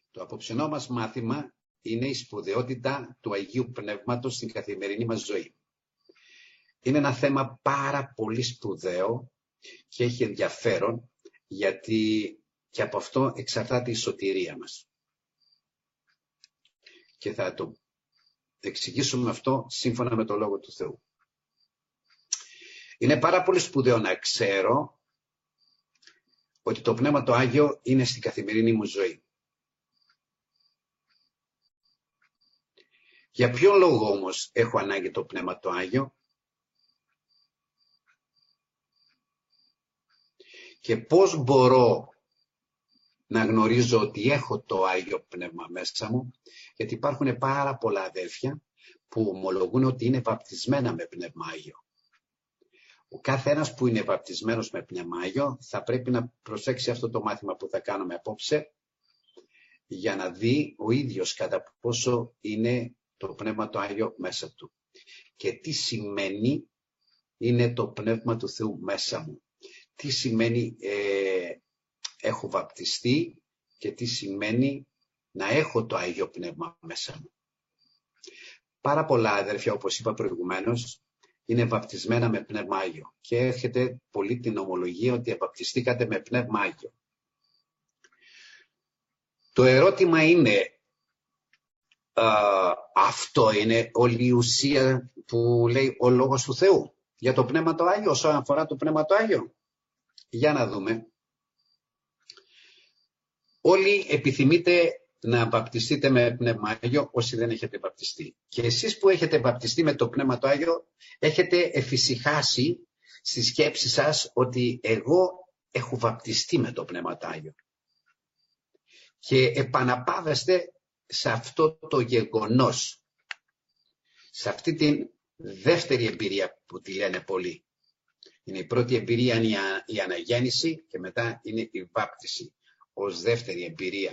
Το απόψινό μας μάθημα είναι η σπουδαιότητα του Αγίου Πνεύματος στην καθημερινή μας ζωή. Είναι ένα θέμα πάρα πολύ σπουδαίο και έχει ενδιαφέρον, γιατί και από αυτό εξαρτάται η σωτηρία μας. Και θα το εξηγήσουμε αυτό σύμφωνα με το Λόγο του Θεού. Είναι πάρα πολύ σπουδαίο να ξέρω ότι το Πνεύμα το Άγιο είναι στην καθημερινή μου ζωή. Για ποιο λόγο όμως έχω ανάγκη το Πνεύμα το Άγιο? Και πώς μπορώ να γνωρίζω ότι έχω το Άγιο Πνεύμα μέσα μου? Γιατί υπάρχουν πάρα πολλά αδέλφια που ομολογούν ότι είναι βαπτισμένα με Πνεύμα Άγιο. Ο κάθε ένας που είναι βαπτισμένος με Πνεύμα Άγιο θα πρέπει να προσέξει αυτό το μάθημα που θα κάνουμε απόψε, για να δει ο ίδιος κατά πόσο είναι το Πνεύμα το Άγιο μέσα του. Και τι σημαίνει είναι το Πνεύμα του Θεού μέσα μου. Τι σημαίνει έχω βαπτιστεί και τι σημαίνει να έχω το Άγιο Πνεύμα μέσα μου. Πάρα πολλά αδέρφια, όπως είπα προηγουμένως, είναι βαπτισμένα με Πνεύμα Άγιο και έρχεται πολύ την ομολογία ότι βαπτιστήκατε με Πνεύμα Άγιο. Το ερώτημα είναι, αυτό είναι όλη η ουσία που λέει ο Λόγος του Θεού για το Πνεύμα το Άγιο, όσον αφορά το Πνεύμα το Άγιο? Για να δούμε. Όλοι επιθυμείτε να βαπτιστείτε με Πνεύμα Άγιο, όσοι δεν έχετε βαπτιστεί. Και εσείς που έχετε βαπτιστεί με το Πνεύμα το Άγιο, έχετε εφησυχάσει στη σκέψη σας ότι εγώ έχω βαπτιστεί με το Πνεύμα το Άγιο. Και επαναπάβεστε σε αυτό το γεγονός, σε αυτή την δεύτερη εμπειρία που τη λένε πολλοί. Είναι η πρώτη εμπειρία είναι η αναγέννηση και μετά είναι η βάπτιση ως δεύτερη εμπειρία.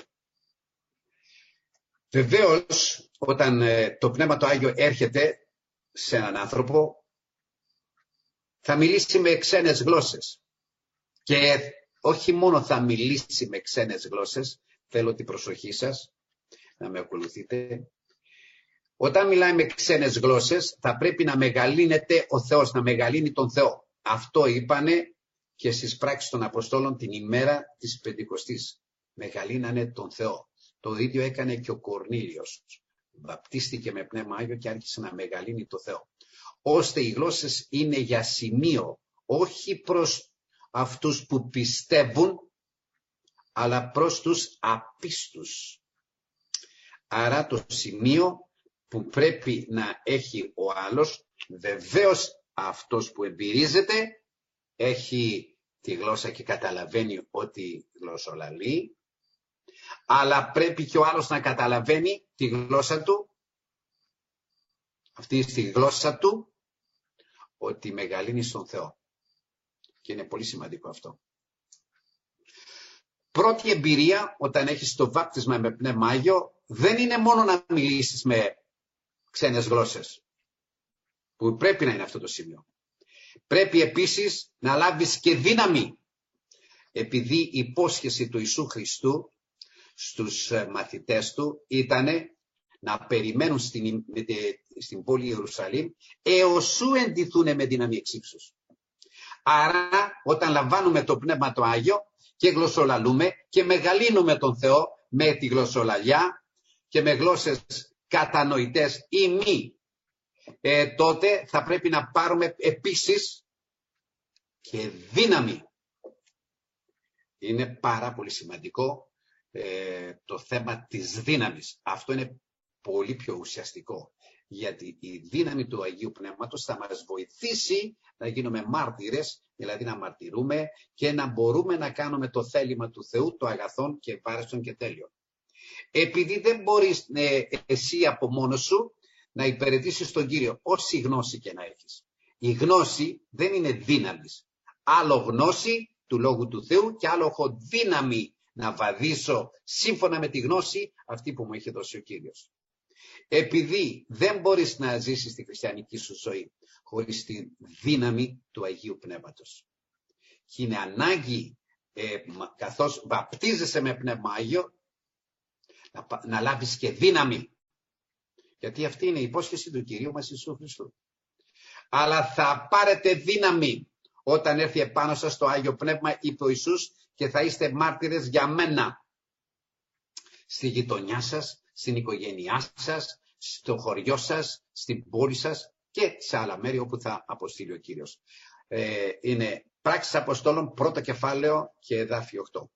Βεβαίως, όταν το Πνεύμα το Άγιο έρχεται σε έναν άνθρωπο, θα μιλήσει με ξένες γλώσσες. Και όχι μόνο θα μιλήσει με ξένες γλώσσες, θέλω την προσοχή σας να με ακολουθείτε. Όταν μιλάει με ξένες γλώσσες, θα πρέπει να μεγαλύνεται ο Θεός, να μεγαλύνει τον Θεό. Αυτό είπανε και στις πράξεις των Αποστόλων την ημέρα της Πεντηκοστής. Μεγαλύνανε τον Θεό. Το ίδιο έκανε και ο Κορνήλιος. Βαπτίστηκε με Πνεύμα Άγιο και άρχισε να μεγαλύνει το Θεό. Ώστε οι γλώσσες είναι για σημείο, όχι προς αυτούς που πιστεύουν, αλλά προς τους απίστους. Άρα το σημείο που πρέπει να έχει ο άλλος, βεβαίως αυτός που εμπειρίζεται, έχει τη γλώσσα και καταλαβαίνει ότι γλωσσολαλεί, αλλά πρέπει και ο άλλος να καταλαβαίνει τη γλώσσα του, αυτή στη γλώσσα του, ότι μεγαλύνει στον Θεό. Και είναι πολύ σημαντικό αυτό. Πρώτη εμπειρία όταν έχεις το βάπτισμα με Πνεύμα Άγιο, δεν είναι μόνο να μιλήσεις με ξένες γλώσσες, που πρέπει να είναι αυτό το σημείο. Πρέπει επίσης να λάβεις και δύναμη, επειδή η υπόσχεση του Ιησού Χριστού στους μαθητές του ήτανε να περιμένουν στην πόλη Ιερουσαλήμ έως σου εντυθούνε με δύναμη εξ ύψους. Άρα όταν λαμβάνουμε το Πνεύμα το Άγιο και γλωσσολαλούμε και μεγαλύνουμε τον Θεό με τη γλωσσολαλιά και με γλώσσες κατανοητές ή μη, τότε θα πρέπει να πάρουμε επίσης και δύναμη. Είναι πάρα πολύ σημαντικό το θέμα της δύναμης. Αυτό είναι πολύ πιο ουσιαστικό, γιατί η δύναμη του Αγίου Πνεύματος θα μας βοηθήσει να γίνουμε μάρτυρες, δηλαδή να μαρτυρούμε και να μπορούμε να κάνουμε το θέλημα του Θεού, το αγαθόν και βάρεστον και τέλειο. Επειδή δεν μπορείς εσύ από μόνος σου να υπηρετήσεις τον Κύριο, όση γνώση και να έχεις. Η γνώση δεν είναι δύναμη. Άλλο γνώση του Λόγου του Θεού και άλλο έχω δύναμη να βαδίσω σύμφωνα με τη γνώση αυτή που μου έχει δώσει ο Κύριος. Επειδή δεν μπορείς να ζήσεις τη χριστιανική σου ζωή χωρίς τη δύναμη του Αγίου Πνεύματος. Και είναι ανάγκη, καθώς βαπτίζεσαι με Πνεύμα Άγιο, να λάβεις και δύναμη. Γιατί αυτή είναι η υπόσχεση του Κυρίου μας Ιησού Χριστού. Αλλά θα πάρετε δύναμη όταν έρθει επάνω σας το Άγιο Πνεύμα, είπε ο Ιησούς, και θα είστε μάρτυρες για μένα. Στη γειτονιά σας, στην οικογένειά σας, στο χωριό σας, στην πόλη σας και σε άλλα μέρη όπου θα αποστείλει ο Κύριος. Είναι Πράξεις Αποστόλων, πρώτο κεφάλαιο και εδάφιο 8.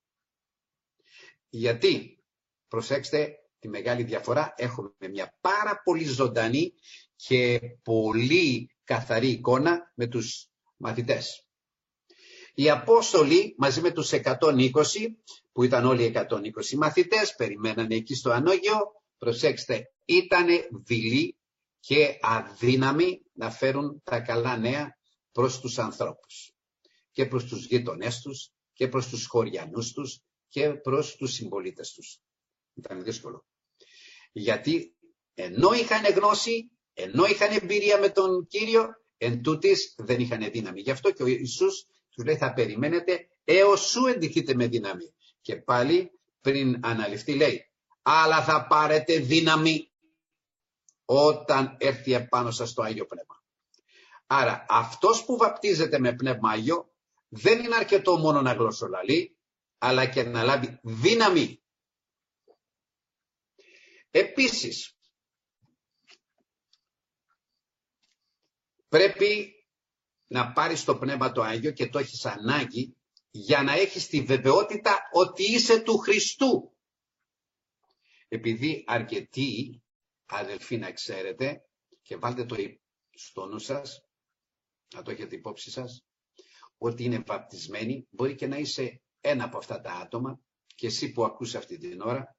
Γιατί, προσέξτε τη μεγάλη διαφορά, έχουμε μια πάρα πολύ ζωντανή και πολύ καθαρή εικόνα με τους μαθητές. Οι Απόστολοι μαζί με τους 120, που ήταν όλοι 120 μαθητές, περιμένανε εκεί στο Ανώγειο, προσέξτε, ήταν δειλοί και αδύναμοι να φέρουν τα καλά νέα προς τους ανθρώπους και προς τους γείτονές τους και προς τους χωριανούς τους και προς τους συμπολίτες τους. Ήταν δύσκολο. Γιατί ενώ είχαν γνώση, ενώ είχαν εμπειρία με τον Κύριο, εν τούτης δεν είχαν δύναμη. Γι' αυτό και ο Ιησούς τους λέει, θα περιμένετε έως σου εντυχείτε με δύναμη. Και πάλι πριν αναλυφθεί λέει, αλλά θα πάρετε δύναμη όταν έρθει επάνω σας το Άγιο Πνεύμα. Άρα αυτός που βαπτίζεται με Πνεύμα Άγιο δεν είναι αρκετό μόνο να γλωσσολαλεί, αλλά και να λάβει δύναμη. Επίσης, πρέπει να πάρεις το Πνεύμα το Άγιο και το έχεις ανάγκη για να έχεις τη βεβαιότητα ότι είσαι του Χριστού. Επειδή αρκετοί αδελφοί να ξέρετε, και βάλτε το στο νου σας, να το έχετε υπόψη σας, ότι είναι βαπτισμένοι, μπορεί και να είσαι ένα από αυτά τα άτομα και εσύ που ακούς αυτή την ώρα,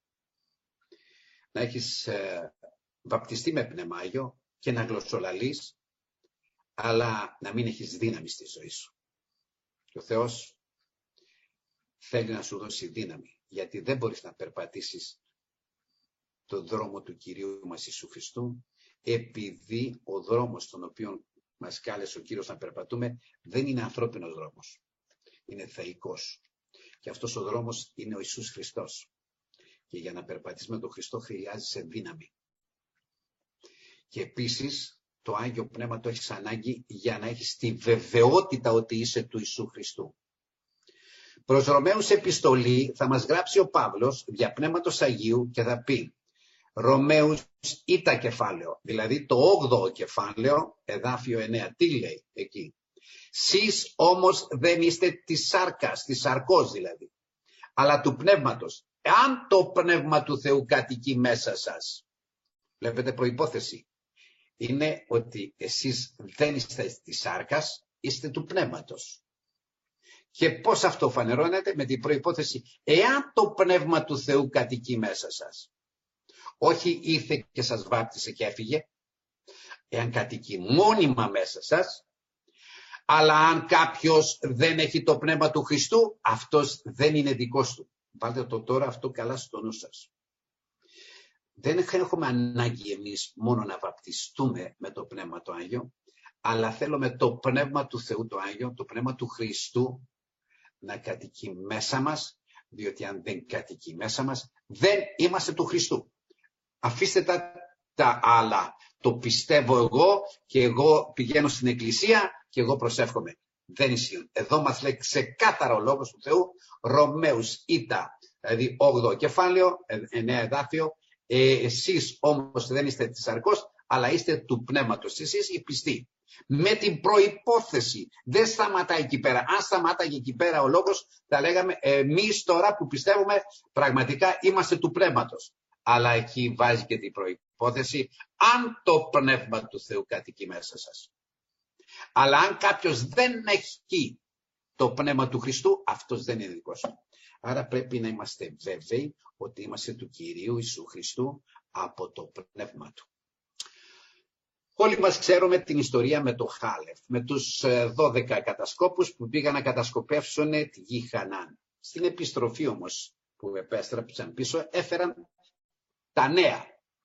να έχεις βαπτιστεί με Πνεύμα Άγιο και να γλωσσολαλείς, αλλά να μην έχεις δύναμη στη ζωή σου. Και ο Θεός θέλει να σου δώσει δύναμη, γιατί δεν μπορείς να περπατήσεις τον δρόμο του Κυρίου μας Ιησού Χριστού, επειδή ο δρόμος τον οποίο μας κάλεσε ο Κύριος να περπατούμε δεν είναι ανθρώπινος δρόμος, είναι θεϊκός. Και αυτός ο δρόμος είναι ο Ιησούς Χριστός. Και για να περπατήσεις με τον Χριστό χρειάζεσαι δύναμη. Και επίσης το Άγιο Πνεύμα το έχεις ανάγκη για να έχεις τη βεβαιότητα ότι είσαι του Ιησού Χριστού. Προς Ρωμαίους επιστολή θα μας γράψει ο Παύλος δια Πνεύματος Αγίου και θα πει Ρωμαίους ήτα κεφάλαιο, δηλαδή το 8ο κεφάλαιο, εδάφιο 9. Τι λέει εκεί? Σεις όμως δεν είστε της σάρκας, της σαρκός δηλαδή, αλλά του πνεύματος. Εάν το πνεύμα του Θεού κατοικεί μέσα σας, βλέπετε προϋπόθεση, είναι ότι εσείς δεν είστε της σάρκας, είστε του πνεύματος. Και πώς αυτό φανερώνεται? Με την προϋπόθεση, εάν το πνεύμα του Θεού κατοικεί μέσα σας. Όχι ήρθε και σας βάπτισε και έφυγε, εάν κατοικεί μόνιμα μέσα σας, αλλά αν κάποιος δεν έχει το πνεύμα του Χριστού, αυτός δεν είναι δικός του. Βάλτε το τώρα αυτό καλά στο νου σας. Δεν έχουμε ανάγκη εμείς μόνο να βαπτιστούμε με το Πνεύμα το Άγιο, αλλά θέλουμε το Πνεύμα του Θεού το Άγιο, το Πνεύμα του Χριστού να κατοικεί μέσα μας, διότι αν δεν κατοικεί μέσα μας, δεν είμαστε του Χριστού. Αφήστε τα άλλα. Το πιστεύω εγώ και εγώ πηγαίνω στην εκκλησία και εγώ προσεύχομαι. Δεν ισχύουν. Εδώ μας λέει ξεκάθαρο λόγος του Θεού, Ρωμαίους ήτα, δηλαδή 8ο κεφάλαιο, 9 εδάφιο, εσείς όμως δεν είστε της σαρκός, αλλά είστε του πνεύματος. Εσείς οι πιστοί. Με την προϋπόθεση, δεν σταματάει εκεί πέρα. Αν σταματάει εκεί πέρα ο λόγος, θα λέγαμε εμείς τώρα που πιστεύουμε πραγματικά είμαστε του πνεύματος. Αλλά εκεί βάζει και την προϋπόθεση, αν το πνεύμα του Θεού κατοικεί μέσα σας. Αλλά αν κάποιος δεν έχει το πνεύμα του Χριστού, αυτός δεν είναι δικός του. Άρα πρέπει να είμαστε βέβαιοι ότι είμαστε του Κυρίου Ιησού Χριστού από το πνεύμα του. Όλοι μας ξέρουμε την ιστορία με το Χάλεφ, με τους 12 κατασκόπους που πήγαν να κατασκοπεύσουν τη γη Χανάν. Στην επιστροφή όμως που επέστρεψαν πίσω έφεραν τα νέα.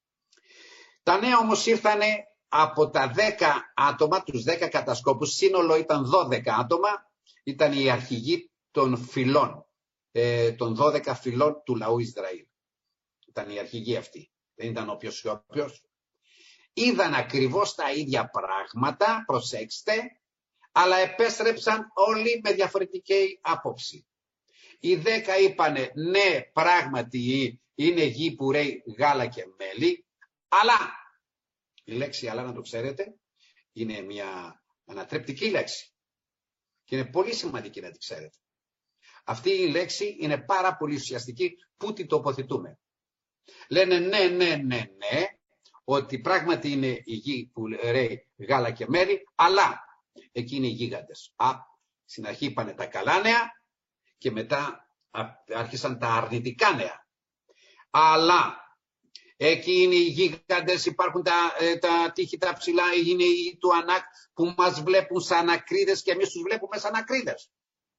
Τα νέα όμως ήρθαν από τα 10 άτομα, τους 10 κατασκόπους, σύνολο ήταν 12 άτομα, ήταν οι αρχηγοί των φυλών, των 12 φυλών του λαού Ισραήλ. ήταν οι αρχηγοί αυτοί, δεν ήταν όποιος και όποιος, είδαν ακριβώς τα ίδια πράγματα, προσέξτε, αλλά επέστρεψαν όλοι με διαφορετική άποψη. Οι 10 είπανε ναι, πράγματι είναι γη που ρέει γάλα και μέλι, αλλά η λέξη αλλά, να το ξέρετε, είναι μια ανατρεπτική λέξη και είναι πολύ σημαντική να τη ξέρετε. Αυτή η λέξη είναι πάρα πολύ ουσιαστική. Πού τη τοποθετούμε? Λένε ναι, ότι πράγματι είναι η γη που ρέει γάλα και μέλι, αλλά εκεί είναι οι γίγαντες. Στην αρχή είπανε τα καλά νέα και μετά άρχισαν τα αρνητικά νέα. Αλλά εκεί είναι οι γίγαντες, υπάρχουν τα τείχη τα ψηλά, είναι οι του Ανάκ που μας βλέπουν σαν ακρίδες και εμείς τους βλέπουμε σαν ακρίδες.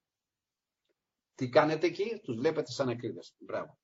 Τι κάνετε εκεί? Τους βλέπετε σαν ακρίδες. Μπράβο.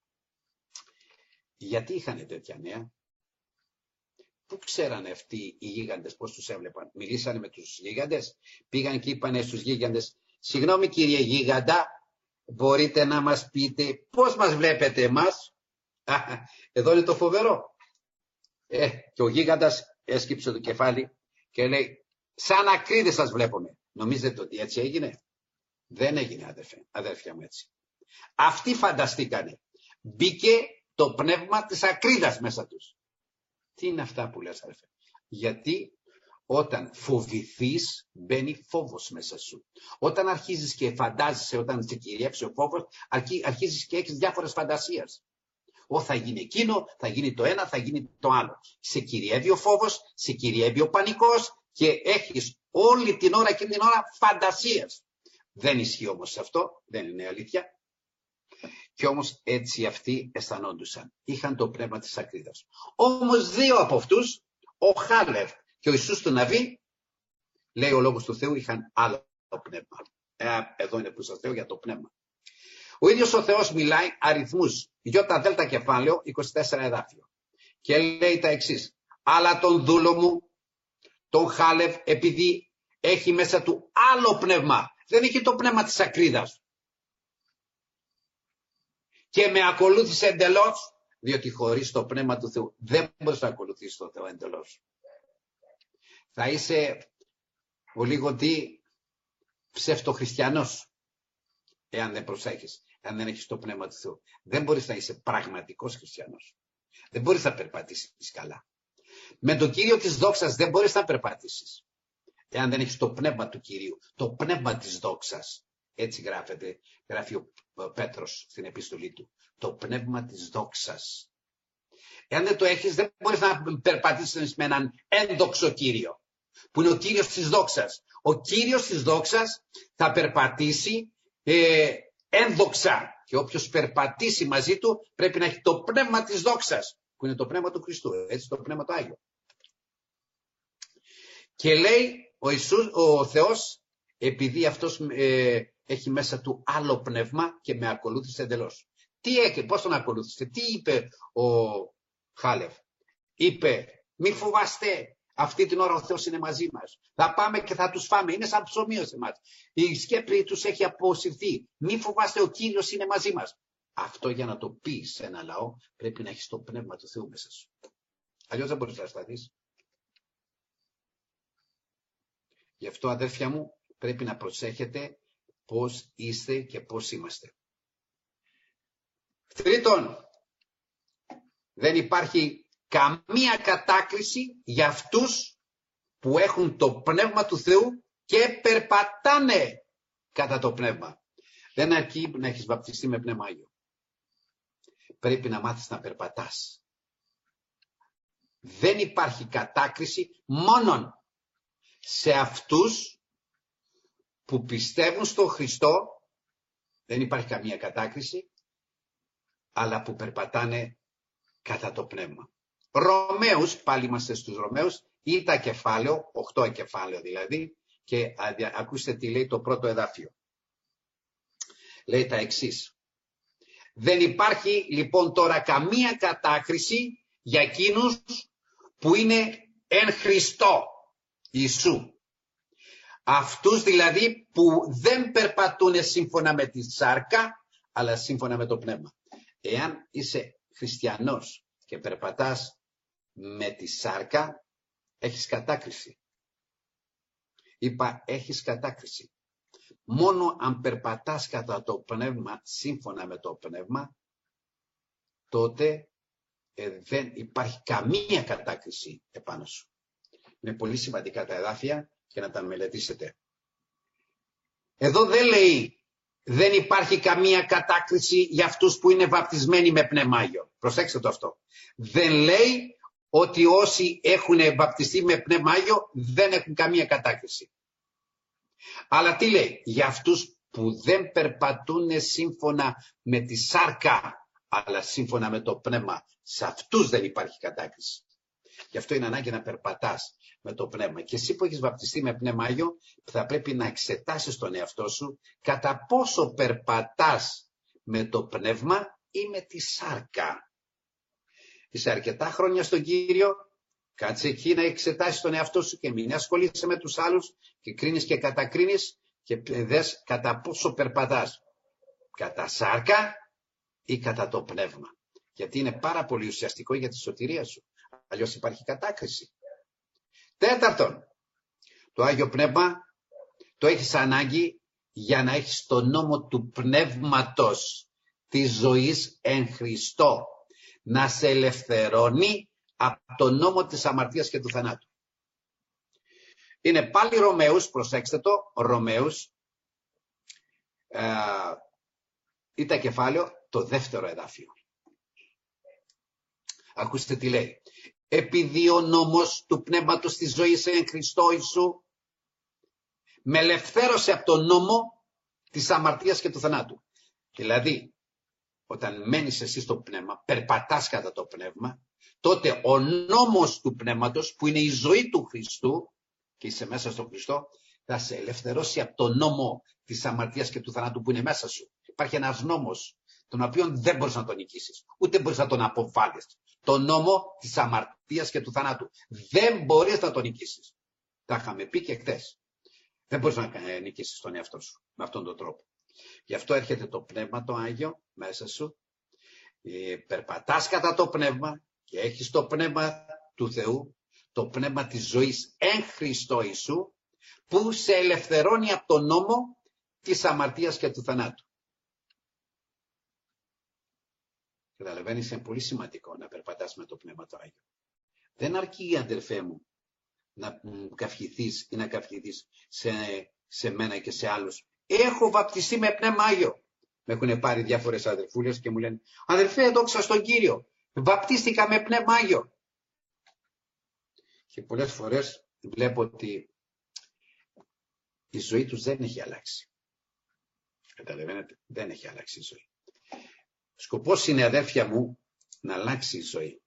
Γιατί είχαν τέτοια νέα? Πού ξέρανε αυτοί οι γίγαντες πώς τους έβλεπαν? Μιλήσανε με τους γίγαντες? Πήγαν και είπανε στους γίγαντες, συγγνώμη κύριε γίγαντα, μπορείτε να μας πείτε πώς μας βλέπετε εμάς? Εδώ είναι το φοβερό. Και ο γίγαντας έσκυψε το κεφάλι και λέει, σαν ακρίδες σας βλέπουμε. Νομίζετε ότι έτσι έγινε? Δεν έγινε, αδέρφια μου, έτσι. Αυτοί φανταστήκανε. Μπήκε το πνεύμα της ακρίδας μέσα τους. Τι είναι αυτά που λες, αδέρφια? Γιατί όταν φοβηθείς, μπαίνει φόβος μέσα σου. Όταν αρχίζεις και φαντάζεσαι, όταν σε κυριεύσει ο φόβος, αρχίζεις και έχεις διάφορες φαντασίες. Θα γίνει εκείνο, θα γίνει το ένα, θα γίνει το άλλο. Σε κυριεύει ο φόβος, σε κυριεύει ο πανικός και έχεις όλη την ώρα, εκείνη την ώρα, φαντασίες. Δεν ισχύει όμως αυτό, δεν είναι αλήθεια. Και όμως έτσι αυτοί αισθανόντουσαν. Είχαν το πνεύμα της ακρίδας. Όμως 2 από αυτούς, ο Χάλευ και ο Ιησούς του Ναβί, λέει ο Λόγος του Θεού, είχαν άλλο πνεύμα. Εδώ είναι που σας λέω για το πνεύμα. Ο ίδιος ο Θεός μιλάει αριθμούς, ΙΔ κεφάλαιο, 24 εδάφιο. Και λέει τα εξής. Αλλά τον δούλο μου, τον Χάλευ, επειδή έχει μέσα του άλλο πνεύμα, δεν έχει το πνεύμα της ακρίδας, και με ακολούθησε εντελώς, διότι χωρίς το πνεύμα του Θεού δεν μπορείς να ακολουθήσεις τον Θεό εντελώς. Θα είσαι ο λίγο ψευτοχριστιανός, εάν δεν προσέχεις, αν δεν έχεις το πνεύμα του Θεού. Δεν μπορείς να είσαι πραγματικός χριστιανός. Δεν μπορείς να περπατήσεις καλά. Με τον Κύριο της δόξας δεν μπορείς να περπατήσεις, εάν δεν έχεις το πνεύμα του Κυρίου, το πνεύμα της δόξας. Έτσι γράφει ο Πέτρος στην επιστολή του. Το πνεύμα της δόξας. Εάν δεν το έχεις, δεν μπορείς να περπατήσεις με έναν ένδοξο Κύριο, που είναι ο Κύριος της δόξας. Ο Κύριος της δόξας θα περπατήσει ένδοξα. Και όποιος περπατήσει μαζί του πρέπει να έχει το πνεύμα της δόξας, που είναι το πνεύμα του Χριστού, έτσι, το πνεύμα του Άγιο. Και λέει ο Θεός, επειδή αυτός έχει μέσα του άλλο πνεύμα και με ακολούθησε εντελώς. Τι έκανε, πώς τον ακολούθησε? Τι είπε ο Χάλευ? Είπε, μη φοβάστε, αυτή την ώρα ο Θεός είναι μαζί μας. Θα πάμε και θα τους φάμε, είναι σαν ψωμί σε εμάς. Η σκέπη τους έχει αποσυρθεί. Μη φοβάστε, ο Κύριος είναι μαζί μας. Αυτό για να το πεις σε ένα λαό πρέπει να έχεις το πνεύμα του Θεού μέσα σου. Αλλιώς δεν μπορείς να σταθείς. Γι' αυτό, αδέρφια μου, πρέπει να προσέχετε πώς είστε και πώς είμαστε. Τρίτον, δεν υπάρχει καμία κατάκριση για αυτούς που έχουν το πνεύμα του Θεού και περπατάνε κατά το πνεύμα. Δεν αρκεί να έχεις βαπτιστεί με πνεύμα Άγιο. Πρέπει να μάθεις να περπατάς. Δεν υπάρχει κατάκριση μόνον σε αυτούς που πιστεύουν στον Χριστό, δεν υπάρχει καμία κατάκριση, αλλά που περπατάνε κατά το πνεύμα. Ρωμαίους, πάλι είμαστε στους Ρωμαίους, ή τα κεφάλαιο, 8 κεφάλαιο δηλαδή, και ακούστε τι λέει το πρώτο εδάφιο. Λέει τα εξής. Δεν υπάρχει λοιπόν τώρα καμία κατάκριση για εκείνους που είναι εν Χριστώ Ιησού. Αυτούς δηλαδή που δεν περπατούν σύμφωνα με τη σάρκα, αλλά σύμφωνα με το πνεύμα. Εάν είσαι χριστιανός και περπατάς με τη σάρκα, έχεις κατάκριση. Είπα, έχεις κατάκριση. Μόνο αν περπατάς κατά το πνεύμα, σύμφωνα με το πνεύμα, τότε δεν υπάρχει καμία κατάκριση επάνω σου. Είναι πολύ σημαντικά τα εδάφια και να τα μελετήσετε. Εδώ δεν λέει δεν υπάρχει καμία κατάκριση για αυτούς που είναι βαπτισμένοι με Πνεύμα Άγιο. Προσέξτε το αυτό. Δεν λέει ότι όσοι έχουν βαπτιστεί με Πνεύμα Άγιο δεν έχουν καμία κατάκριση. Αλλά τι λέει? Για αυτούς που δεν περπατούν σύμφωνα με τη σάρκα, αλλά σύμφωνα με το πνεύμα, σε αυτούς δεν υπάρχει κατάκριση. Γι' αυτό είναι ανάγκη να περπατάς με το πνεύμα. Και εσύ που έχεις βαπτιστεί με Πνεύμα Άγιο, θα πρέπει να εξετάσεις τον εαυτό σου κατά πόσο περπατάς με το πνεύμα ή με τη σάρκα. Είσαι αρκετά χρόνια στον Κύριο, κάτσε εκεί να εξετάσεις τον εαυτό σου και μην ασχολείσαι με τους άλλους και κρίνεις και κατακρίνεις και δες κατά πόσο περπατάς. Κατά σάρκα ή κατά το πνεύμα. Γιατί είναι πάρα πολύ ουσιαστικό για τη σωτηρία σου. Αλλιώς υπάρχει κατάκριση. Τέταρτον, το Άγιο Πνεύμα το έχεις ανάγκη για να έχεις το νόμο του πνεύματος της ζωής εν Χριστώ. Να σε ελευθερώνει από το νόμο της αμαρτίας και του θανάτου. Είναι πάλι Ρωμαίους, προσέξτε το, Ρωμαίους, ήταν κεφάλαιο το δεύτερο εδάφιο. Ακούστε τι λέει. Επειδή ο νόμος του πνεύματος της ζωής εν Χριστώ Ιησού με ελευθέρωσε από τον νόμο της αμαρτίας και του θανάτου. Δηλαδή, όταν μένεις εσύ στο πνεύμα, περπατάς κατά το πνεύμα, τότε ο νόμος του πνεύματος που είναι η ζωή του Χριστού και είσαι μέσα στον Χριστό, θα σε ελευθερώσει από τον νόμο της αμαρτίας και του θανάτου που είναι μέσα σου. Υπάρχει ένας νόμος τον οποίο δεν μπορείς να τον νικήσεις, ούτε μπορείς να τον αποβάλεις. Το νόμο της αμαρτίας και του θανάτου. Δεν μπορείς να τον νικήσεις. Τα είχαμε πει και χθες. Δεν μπορείς να νικήσεις τον εαυτό σου με αυτόν τον τρόπο. Γι' αυτό έρχεται το Πνεύμα το Άγιο μέσα σου. Περπατάς κατά το Πνεύμα και έχεις το Πνεύμα του Θεού, το Πνεύμα της ζωής εν Χριστώ Ιησού, που σε ελευθερώνει από τον νόμο της αμαρτίας και του θανάτου. Καταλαβαίνεις, είναι πολύ σημαντικό να περπατάς με το Πνεύμα το Άγιο. Δεν αρκεί, αδερφέ μου, να καυχηθείς ή να καυχηθείς σε μένα και σε άλλους. Έχω βαπτιστεί με Πνεύμα Άγιο. Με έχουν πάρει διάφορες αδερφούλες και μου λένε, αδερφέ, δόξα στον Κύριο, βαπτίστηκα με Πνεύμα Άγιο. Και πολλές φορές βλέπω ότι η ζωή τους δεν έχει αλλάξει. Καταλαβαίνετε, δεν έχει αλλάξει η ζωή. Σκοπός είναι, αδέρφια μου, να αλλάξει η ζωή.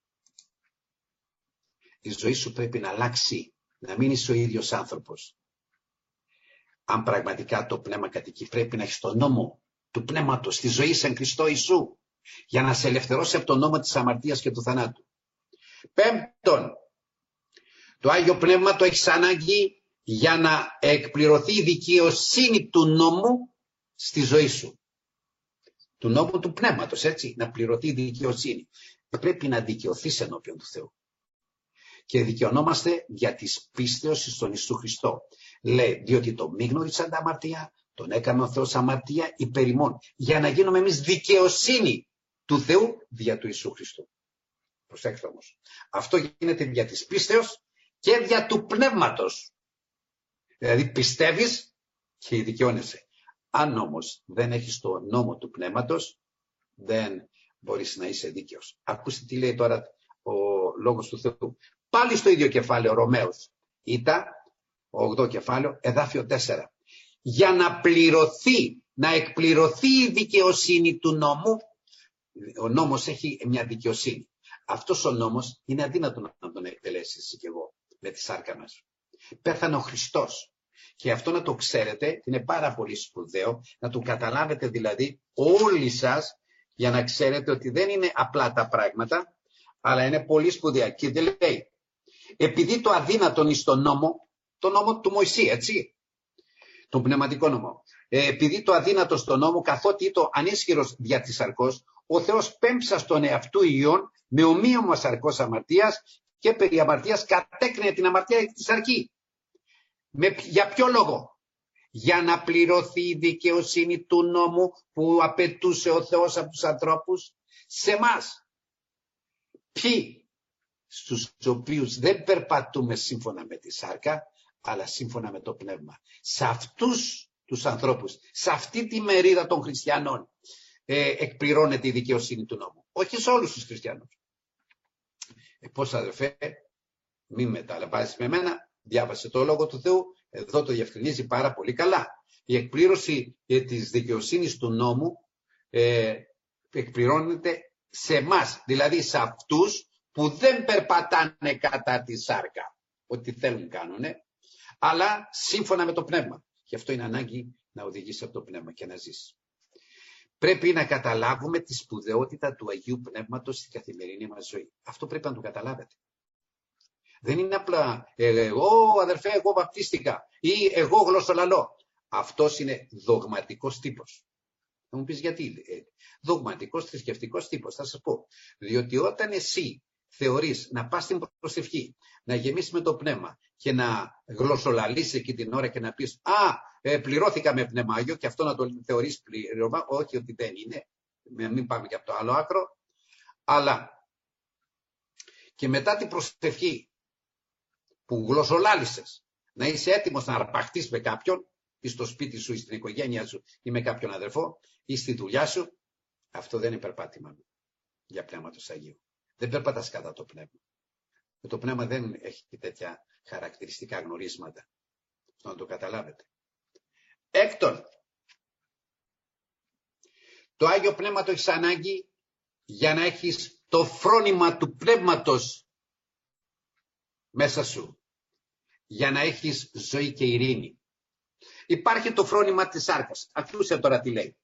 Η ζωή σου πρέπει να αλλάξει, να μην είσαι ο ίδιος άνθρωπος. Αν πραγματικά το πνεύμα κατοικεί, πρέπει να έχεις τον νόμο του πνεύματος, τη ζωή εν Χριστώ Ιησού, για να σε ελευθερώσει από τον νόμο της αμαρτίας και του θανάτου. Πέμπτον, το Άγιο Πνεύμα το έχεις ανάγκη για να εκπληρωθεί η δικαιοσύνη του νόμου στη ζωή σου. Του νόμου του πνεύματος, έτσι, να πληρωθεί η δικαιοσύνη. Πρέπει να δικαιωθείς ενώπιον του Θεού. Και δικαιωνόμαστε για της πίστεως στον Ιησού Χριστό. Λέει, διότι το μη γνώρισαν τα αμαρτία, τον έκανε ο Θεός αμαρτία υπέρ ημών, για να γίνουμε εμείς δικαιοσύνη του Θεού δια του Ιησού Χριστού. Προσέξτε όμως. Αυτό γίνεται δια της πίστεως και δια του πνεύματος. Δηλαδή πιστεύεις και δικαιώνεσαι. Αν όμως δεν έχεις το νόμο του πνεύματος, δεν μπορείς να είσαι δίκαιος. Ακούστε τι λέει τώρα ο Λόγος του Θεού. Πάλι στο ίδιο κεφάλαιο, Ρωμαίους. Ήταν 8 κεφάλαιο, εδάφιο 4. Για να πληρωθεί, να εκπληρωθεί η δικαιοσύνη του νόμου. Ο νόμος έχει μια δικαιοσύνη. Αυτός ο νόμος είναι αδύνατο να τον εκτελέσεις εσύ και εγώ με τη σάρκα μας. Πέθανε ο Χριστός. Και αυτό να το ξέρετε, είναι πάρα πολύ σπουδαίο, να το καταλάβετε δηλαδή όλοι σας, για να ξέρετε ότι δεν είναι απλά τα πράγματα, αλλά είναι πολύ σπουδαία. Και δεν λέει, επειδή το αδύνατον εις τον νόμο, το νόμο του Μωυσή, έτσι, τον πνευματικό νόμο, επειδή το αδύνατο στον νόμο, καθότι το ανίσχυρος δια της σαρκός, ο Θεός πέμψα στον εαυτού Υιόν με ομοίωμα σαρκός αμαρτίας και περί αμαρτίας κατέκρινε την αμαρτία της σαρκή. Για ποιο λόγο? Για να πληρωθεί η δικαιοσύνη του νόμου που απαιτούσε ο Θεός από τους ανθρώπους σε εμάς. Ποιοι? Στους οποίους δεν περπατούμε σύμφωνα με τη σάρκα, αλλά σύμφωνα με το πνεύμα. Σε αυτούς τους ανθρώπους, σε αυτή τη μερίδα των χριστιανών εκπληρώνεται η δικαιοσύνη του νόμου. Όχι σε όλους τους χριστιανούς. Πώς, αδερφέ, μη μεταλαμπάζεις με μένα, διάβασε το Λόγο του Θεού, εδώ το διευκρινίζει πάρα πολύ καλά. Η εκπλήρωση της δικαιοσύνης του νόμου εκπληρώνεται σε εμάς, δηλαδή σε αυτούς που δεν περπατάνε κατά τη σάρκα, ό,τι θέλουν κάνουνε, αλλά σύμφωνα με το πνεύμα. Γι' αυτό είναι ανάγκη να οδηγήσει από το πνεύμα και να ζήσει. Πρέπει να καταλάβουμε τη σπουδαιότητα του Αγίου Πνεύματος στην καθημερινή μας ζωή. Αυτό πρέπει να το καταλάβετε. Δεν είναι απλά εγώ, αδερφέ, εγώ βαπτίστηκα ή εγώ γλωσσολαλώ. Αυτός είναι δογματικός τύπος. Θα μου πεις γιατί? Δογματικός θρησκευτικός τύπος. Θα σας πω. Διότι όταν εσύ θεωρείς να πας στην προσευχή, να γεμίσεις με το πνεύμα και να γλωσσολαλήσεις εκεί την ώρα και να πεις πληρώθηκα με πνεύμα Άγιο, και αυτό να το θεωρείς πλήρωμα, όχι ότι δεν είναι, μην πάμε και από το άλλο άκρο, αλλά και μετά την προσευχή που γλωσσολάλησες, να είσαι έτοιμος να αρπαχτείς με κάποιον ή στο σπίτι σου ή στην οικογένεια σου ή με κάποιον αδερφό ή στη δουλειά σου, αυτό δεν είναι περπάτημα για πνεύματος Αγίου. Δεν περπατάς κατά το πνεύμα. Το πνεύμα δεν έχει τέτοια χαρακτηριστικά γνωρίσματα. Αυτό να το καταλάβετε. Έκτον, το Άγιο Πνεύμα το έχεις ανάγκη για να έχεις το φρόνημα του πνεύματος μέσα σου. Για να έχεις ζωή και ειρήνη. Υπάρχει το φρόνημα της σάρκας. Ακούσε τώρα τι λέει.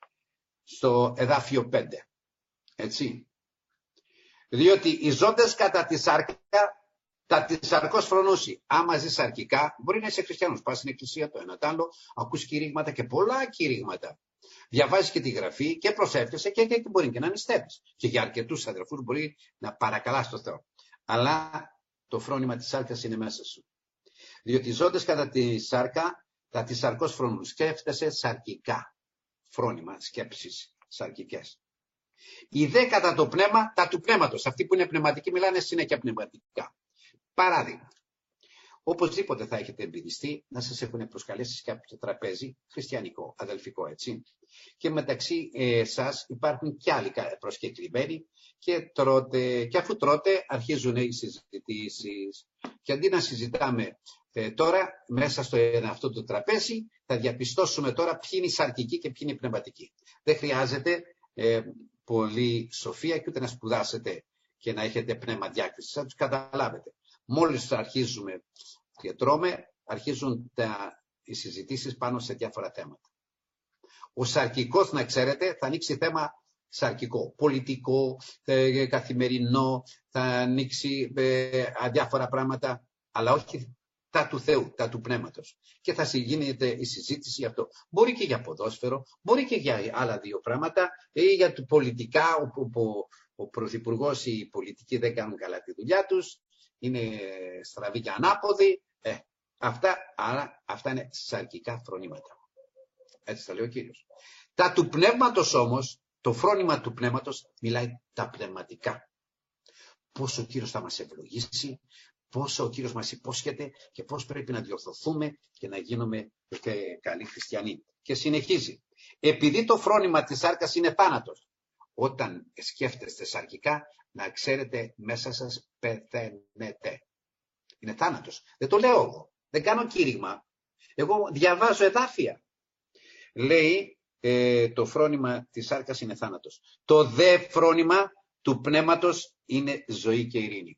Στο εδάφιο 5. Έτσι. Διότι οι ζώντες κατά τη σάρκα, τα τη σαρκός φρονούσι. Άμα ζεις σαρκικά, μπορεί να είσαι χριστιανός. Πας στην εκκλησία, το ένα τ' άλλο, ακούς κηρύγματα και πολλά κηρύγματα. Διαβάζεις και τη γραφή και προσεύχεσαι και μπορεί και να νηστεύεις. Και για αρκετούς αδερφούς μπορεί να παρακαλάς το Θεό. Αλλά το φρόνημα της σάρκας είναι μέσα σου. Διότι οι ζώντες κατά τη σάρκα, τα τη σαρκός φρονούν. Σκέφτεσαι σαρκικά. Φρόνημα, σκέψεις σαρκικές. Οι δε κατά το πνεύμα, τα του πνεύματος. Αυτοί που είναι πνευματικοί μιλάνε συνέχεια πνευματικά. Παράδειγμα, οπωσδήποτε θα έχετε εμπειριστεί να σας έχουν προσκαλέσει σε κάποιο τραπέζι χριστιανικό, αδελφικό, έτσι. Και μεταξύ σας υπάρχουν κι άλλοι προσκεκλημένοι και τρώτε, και αφού τρώτε αρχίζουν οι συζητήσεις. Και αντί να συζητάμε τώρα μέσα στο αυτό το τραπέζι, θα διαπιστώσουμε τώρα ποιοι είναι οι σαρκικοί και ποιοι είναι οι πνευματικοί. Δεν χρειάζεται πολύ σοφία και ούτε να σπουδάσετε και να έχετε πνεύμα διάκρισης. Θα τους καταλάβετε. Μόλις αρχίζουμε και τρώμε, αρχίζουν οι συζητήσεις πάνω σε διάφορα θέματα. Ο σαρκικός, να ξέρετε, θα ανοίξει θέμα σαρκικό, πολιτικό, καθημερινό, θα ανοίξει διάφορα πράγματα, αλλά όχι τα του Θεού, τα του πνεύματος. Και θα γίνεται η συζήτηση για αυτό. Μπορεί και για ποδόσφαιρο, μπορεί και για άλλα δύο πράγματα, ή για το πολιτικά, όπου ο πρωθυπουργός ή οι πολιτικοί δεν κάνουν καλά τη δουλειά τους, είναι στραβοί και ανάποδοι. Αυτά είναι σαρκικά φρονήματα. Έτσι τα λέει ο Κύριος. Τα του πνεύματος όμως, το φρόνημα του πνεύματος μιλάει τα πνευματικά. Πόσο ο Κύριος θα μας ευλογήσει, πόσο ο Κύριος μας υπόσχεται και πώς πρέπει να διορθωθούμε και να γίνουμε καλοί χριστιανοί. Και συνεχίζει. Επειδή το φρόνημα της σάρκας είναι θάνατος. Όταν σκέφτεστε σαρκικά, να ξέρετε μέσα σας πεθαίνετε. Είναι θάνατος. Δεν το λέω εγώ. Δεν κάνω κήρυγμα. Εγώ διαβάζω εδάφια. Λέει το φρόνημα της σάρκας είναι θάνατος. Το δε φρόνημα του πνεύματος είναι ζωή και ειρήνη.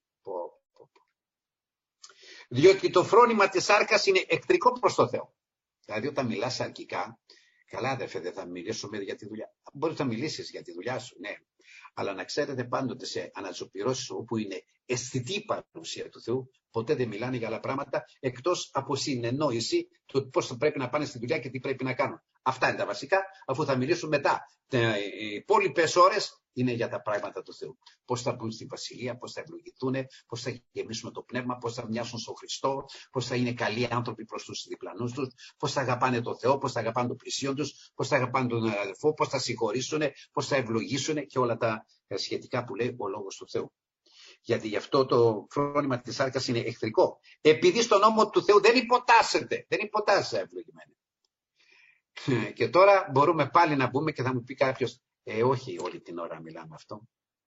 Διότι το φρόνημα της σάρκας είναι εχθρικό προς το Θεό. Δηλαδή όταν μιλάς σαρκικά, καλά αδερφέ, δεν θα μιλήσουμε για τη δουλειά. Μπορείς να μιλήσεις για τη δουλειά σου, ναι. Αλλά να ξέρετε πάντοτε σε αναζωπυρώσεις όπου είναι αισθητή η παρουσία του Θεού, ποτέ δεν μιλάνε για άλλα πράγματα εκτός από συνεννόηση του πώς θα πρέπει να πάνε στη δουλειά και τι πρέπει να κάνουν. Αυτά είναι τα βασικά, αφού θα μιλήσουμε μετά. Οι υπόλοιπες ώρες είναι για τα πράγματα του Θεού. Πώς θα μπουν στη Βασιλεία, πώς θα ευλογηθούν, πώς θα γεμίσουν το πνεύμα, πώς θα μοιάσουν στον Χριστό, πώς θα είναι καλοί άνθρωποι προς τους διπλανούς τους, πώς θα αγαπάνε τον Θεό, πώς θα αγαπάνε τον πλησίον τους, πώς θα αγαπάνε τον αδελφό, πώς θα συγχωρήσουν, πώς θα ευλογήσουν και όλα τα σχετικά που λέει ο λόγος του Θεού. Γιατί γι' αυτό το φρόνημα της σάρκας είναι εχθρικό. Επειδή στον νόμο του Θεού δεν υποτάσσεται. Δεν υποτάσσεται ευλογημένη. Και τώρα μπορούμε πάλι να μπούμε και θα μου πει κάποιος, όχι όλη την ώρα μιλάμε αυτό.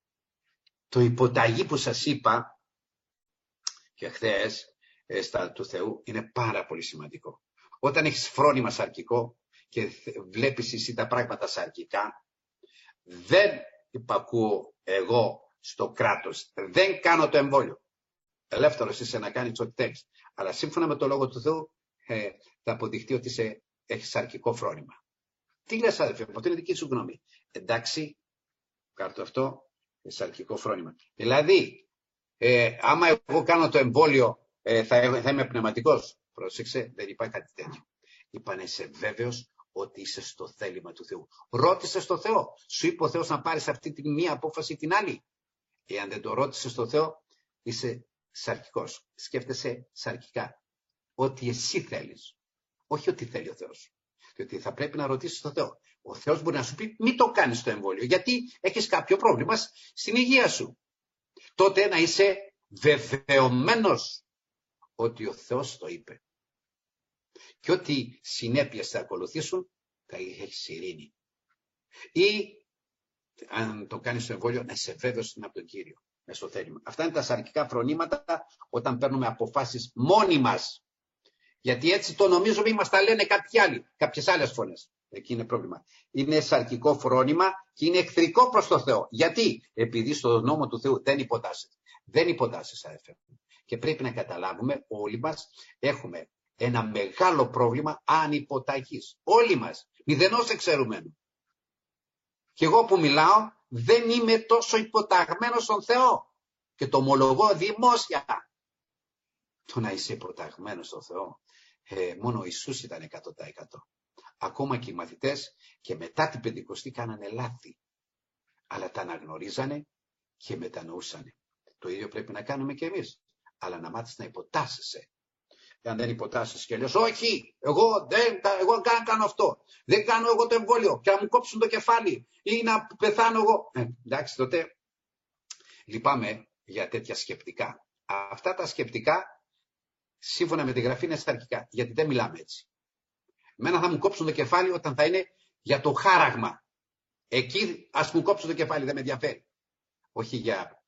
Το υποταγή που σας είπα και χθες στα του Θεού είναι πάρα πολύ σημαντικό. Όταν έχεις φρόνημα σαρκικό και βλέπεις εσύ τα πράγματα σαρκικά, δεν υπακούω εγώ στο κράτος. Δεν κάνω το εμβόλιο. Ελεύθερος είσαι να κάνεις ό,τι θέλεις. Αλλά σύμφωνα με το λόγο του Θεού θα αποδειχτεί ότι έχεις σαρκικό φρόνημα. Τι λες αδελφέ, αυτό είναι δική σου γνώμη. Εντάξει, κάρτο αυτό, σαρκικό φρόνημα. Δηλαδή, άμα εγώ κάνω το εμβόλιο, θα είμαι πνευματικός. Πρόσεξε, δεν υπάρχει κάτι τέτοιο. Είπανε είσαι βέβαιος ότι είσαι στο θέλημα του Θεού. Ρώτησε στο Θεό. Σου είπε ο Θεός να πάρεις αυτή τη μία απόφαση ή την άλλη. Εάν δεν το ρώτησες στο Θεό, είσαι σαρκικός. Σκέφτεσαι σαρκικά. Ό,τι εσύ θέλεις. Όχι ό,τι θέλει ο Θεός. Διότι θα πρέπει να ρωτήσεις τον Θεό. Ο Θεός μπορεί να σου πει μην το κάνεις το εμβόλιο. Γιατί έχεις κάποιο πρόβλημα στην υγεία σου. Τότε να είσαι βεβαιωμένος ότι ο Θεός το είπε. Και ό,τι συνέπειες θα ακολουθήσουν θα έχεις ειρήνη. Ή αν το κάνεις το εμβόλιο να είσαι βέβαιος είναι από τον Κύριο. Στο θέλημα. Αυτά είναι τα σαρκικά φρονήματα όταν παίρνουμε αποφάσεις μόνοι μας. Γιατί έτσι το νομίζουμε ή μας τα λένε κάποιοι άλλοι, κάποιες άλλες φωνές. Εκεί είναι πρόβλημα. Είναι σαρκικό φρόνημα και είναι εχθρικό προς το Θεό. Γιατί? Επειδή στο νόμο του Θεού δεν υποτάσσεται. Δεν υποτάσσεται, αδελφέ. Και πρέπει να καταλάβουμε όλοι μας έχουμε ένα μεγάλο πρόβλημα ανυποταγής. Όλοι μας. Μηδενός εξαιρουμένου. Και εγώ που μιλάω δεν είμαι τόσο υποταγμένος στον Θεό. Και το ομολογώ δημόσια. Το να είσαι υποταγμένος στον Θεό. Μόνο ο Ιησούς ήταν 100%. Ακόμα και οι μαθητές και μετά την Πεντηκοστή κάνανε λάθη. Αλλά τα αναγνωρίζανε και μετανοούσανε. Το ίδιο πρέπει να κάνουμε και εμείς. Αλλά να μάθεις να υποτάσσεσαι. Αν δεν υποτάσσεσαι και λες όχι, εγώ δεν κάνω αυτό. Δεν κάνω εγώ το εμβόλιο και να μου κόψουν το κεφάλι ή να πεθάνω εγώ. Εντάξει, τότε λυπάμαι για τέτοια σκεπτικά. Αυτά τα σκεπτικά σύμφωνα με τη Γραφή είναι σαρκικά. Γιατί δεν μιλάμε έτσι. Εμένα θα μου κόψουν το κεφάλι όταν θα είναι για το χάραγμα. Εκεί ας μου κόψουν το κεφάλι, δεν με ενδιαφέρει. Όχι για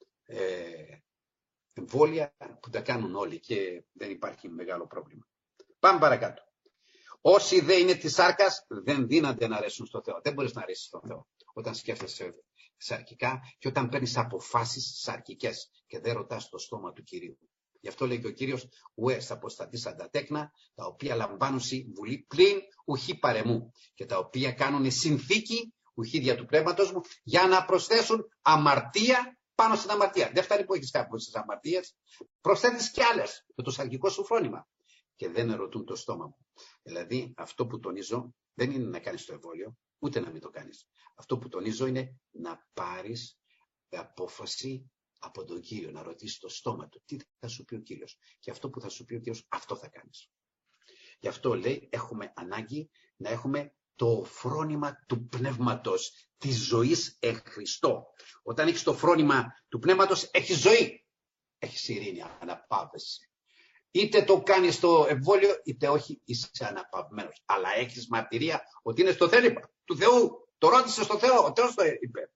εμβόλια που τα κάνουν όλοι και δεν υπάρχει μεγάλο πρόβλημα. Πάμε παρακάτω. Όσοι δεν είναι της σάρκας δεν δύνανται να αρέσουν στο Θεό. Δεν μπορείς να αρέσεις στον Θεό όταν σκέφτεσαι σαρκικά και όταν παίρνεις αποφάσεις σαρκικές και δεν ρωτάς το στόμα του Κυρίου. Γι' αυτό λέει και ο Κύριος ουές αποστατήσαν τα τέκνα τα οποία λαμβάνουν συμβουλή πλην ουχή παρεμού και τα οποία κάνουν συνθήκη ουχή δια του πνεύματος μου για να προσθέσουν αμαρτία πάνω στην αμαρτία. Δεν φτάνει που έχεις κάποιες αμαρτίες, προσθέτεις κι άλλες με το σαρκικό σου φρόνημα και δεν ερωτούν το στόμα μου. Δηλαδή αυτό που τονίζω δεν είναι να κάνεις το εμβόλιο, ούτε να μην το κάνεις. Αυτό που τονίζω είναι να πάρεις απόφαση από τον Κύριο, να ρωτήσεις το στόμα του τι θα σου πει ο Κύριος. Και αυτό που θα σου πει ο Κύριος, αυτό θα κάνεις. Γι' αυτό λέει έχουμε ανάγκη να έχουμε το φρόνημα του πνεύματος, της ζωής εν Χριστώ. Όταν έχεις το φρόνημα του πνεύματος, έχεις ζωή. Έχεις ειρήνη, αναπαύεσαι. Είτε το κάνεις το εμβόλιο, είτε όχι, είσαι αναπαυμένος. Αλλά έχεις μαρτυρία ότι είναι στο θέλημα του Θεού. Το ρώτησε στο Θεό, ο Θεός το είπε.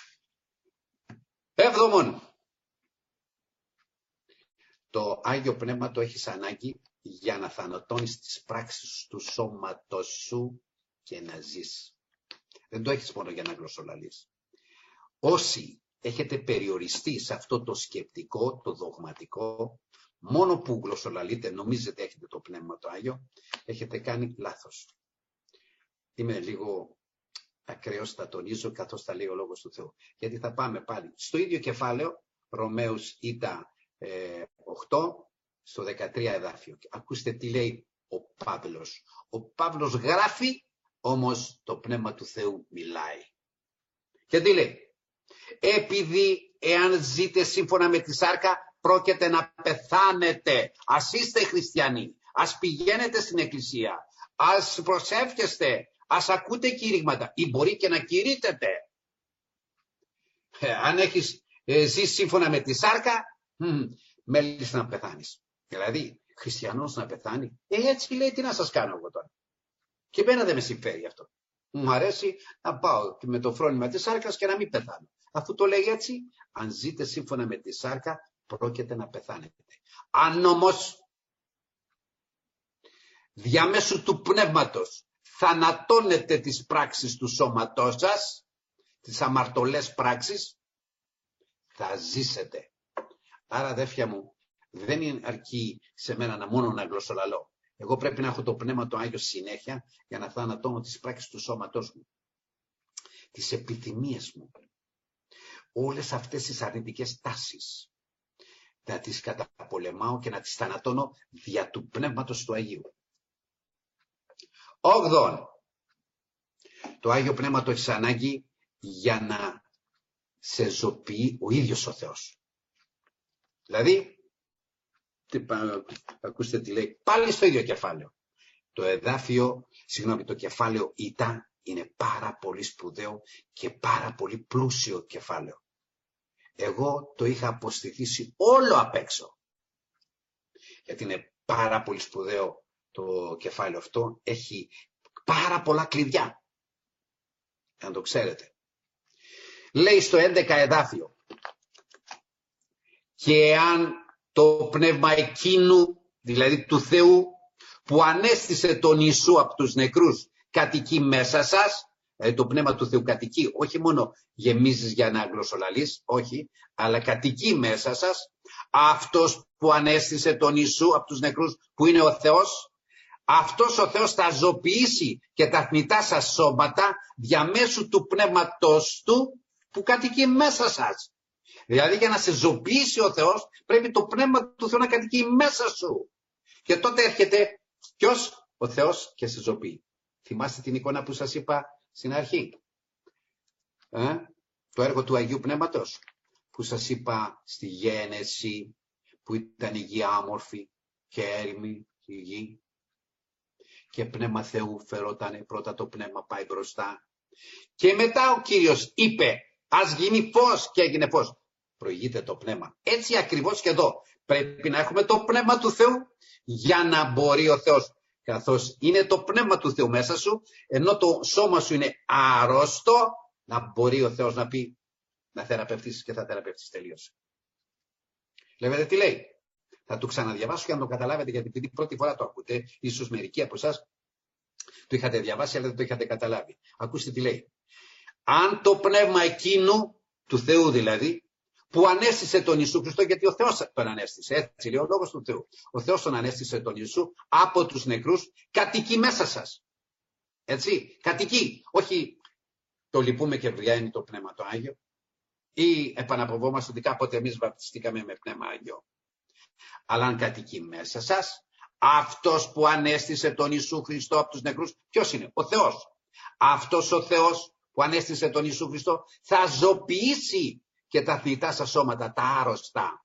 Έβδομον, το Άγιο Πνεύμα το έχεις ανάγκη για να θανατώνεις τις πράξεις του σώματος σου και να ζεις. Δεν το έχεις μόνο για να γλωσσολαλείς. Όσοι έχετε περιοριστεί σε αυτό το σκεπτικό, το δογματικό, μόνο που γλωσσολαλείτε νομίζετε έχετε το Πνεύμα το Άγιο, έχετε κάνει λάθος. Είμαι λίγο ακραίος, θα τονίζω καθώς θα λέει ο Λόγος του Θεού. Γιατί θα πάμε πάλι στο ίδιο κεφάλαιο, Ρωμαίους Ήτα 8, στο 13 εδάφιο. Ακούστε τι λέει ο Παύλος. Ο Παύλος γράφει Όμως το Πνεύμα του Θεού μιλάει. Και τι λέει? Επειδή εάν ζείτε σύμφωνα με τη σάρκα, πρόκειται να πεθάνετε. Ας είστε χριστιανοί, ας πηγαίνετε στην εκκλησία, ας προσεύχεστε, ας ακούτε κηρύγματα ή μπορεί και να κηρύτετε. Αν έχεις ζήσει σύμφωνα με τη σάρκα, μέλης να πεθάνεις. Δηλαδή, χριστιανός να πεθάνει. Έτσι λέει, τι να σας κάνω εγώ τώρα? Και εμένα δεν με συμφέρει αυτό. Μου αρέσει να πάω με το φρόνημα της σάρκας και να μην πεθάνω. Αφού το λέει έτσι, αν ζείτε σύμφωνα με τη σάρκα, πρόκειται να πεθάνετε. Αν όμως διαμέσου του πνεύματος θανατώνετε τις πράξεις του σώματός σας, τις αμαρτωλές πράξεις, θα ζήσετε. Άρα, αδέρφια μου, δεν είναι αρκεί σε μένα μόνο να γλωσσολαλώ. Εγώ πρέπει να έχω το Πνεύμα το Άγιο συνέχεια για να θανατώνω τις πράξεις του σώματός μου, τις επιθυμίες μου, όλες αυτές τις αρνητικές τάσεις. Να τις καταπολεμάω και να τις θανατώνω δια του Πνεύματος του Αγίου. 8. Το Άγιο Πνεύμα το έχεις ανάγκη για να σε ζωοποιεί ο ίδιος ο Θεός. Δηλαδή, ακούστε τι λέει, πάλι στο ίδιο κεφάλαιο. Το κεφάλαιο Ητά είναι πάρα πολύ σπουδαίο και πάρα πολύ πλούσιο κεφάλαιο. Εγώ το είχα αποστηθήσει όλο απ' έξω. Γιατί είναι πάρα πολύ σπουδαίο το κεφάλαιο αυτό. Έχει πάρα πολλά κλειδιά. Αν το ξέρετε. Λέει στο 11 εδάφιο. Και αν το πνεύμα εκείνου, δηλαδή του Θεού, που ανέστησε τον Ιησού από τους νεκρούς, κατοικεί μέσα σας, το πνεύμα του Θεού κατοικεί, όχι μόνο γεμίζεις για να γλωσσολαλείς, όχι, αλλά κατοικεί μέσα σας, αυτός που ανέστησε τον Ιησού από τους νεκρούς, που είναι ο Θεός, αυτός ο Θεός θα ζωοποιήσει και τα θνητά σας σώματα διαμέσου του πνεύματος του που κατοικεί μέσα σας. Δηλαδή για να σε ζωοποιήσει ο Θεός πρέπει το πνεύμα του Θεού να κατοικεί μέσα σου. Και τότε έρχεται ποιος? Ο Θεός και σε ζωοποιεί. Θυμάστε την εικόνα που σας είπα στην αρχή? Το έργο του Αγίου Πνεύματος που σας είπα στη Γένεση, που ήταν η γη άμορφη και έρημη η γη. Και πνεύμα Θεού φερότανε, πρώτα το πνεύμα πάει μπροστά. Και μετά ο Κύριος είπε, ας γίνει φως, και έγινε φως. Προηγείται το πνεύμα. Έτσι ακριβώς και εδώ. Πρέπει να έχουμε το πνεύμα του Θεού για να μπορεί ο Θεός, καθώς είναι το πνεύμα του Θεού μέσα σου, ενώ το σώμα σου είναι άρρωστο, να μπορεί ο Θεός να πει να θεραπευτείς και θα θεραπευτείς τελείως. Βλέπετε τι λέει? Θα το ξαναδιαβάσω για να το καταλάβετε, γιατί επειδή πρώτη φορά το ακούτε, ίσως μερικοί από εσάς το είχατε διαβάσει αλλά δεν το είχατε καταλάβει. Ακούστε τι λέει. Αν το πνεύμα εκείνου, του Θεού δηλαδή, που ανέστησε τον Ιησού Χριστό, γιατί ο Θεός τον ανέστησε, έτσι λέει ο λόγος του Θεού. Ο Θεός τον ανέστησε τον Ιησού από τους νεκρούς, κατοικεί μέσα σας. Έτσι, κατοικεί. Όχι το λυπούμε και βγαίνει το Πνεύμα το Άγιο, ή επαναποβόμαστε ότι κάποτε εμείς βαπτιστήκαμε με Πνεύμα Άγιο. Αλλά αν κατοικεί μέσα σας, αυτός που ανέστησε τον Ιησού Χριστό από τους νεκρούς, ποιος είναι? Ο Θεός. Αυτός ο Θεός που ανέστησε τον Ιησού Χριστό θα ζωοποιήσει και τα θνητά σας σώματα, τα άρρωστα.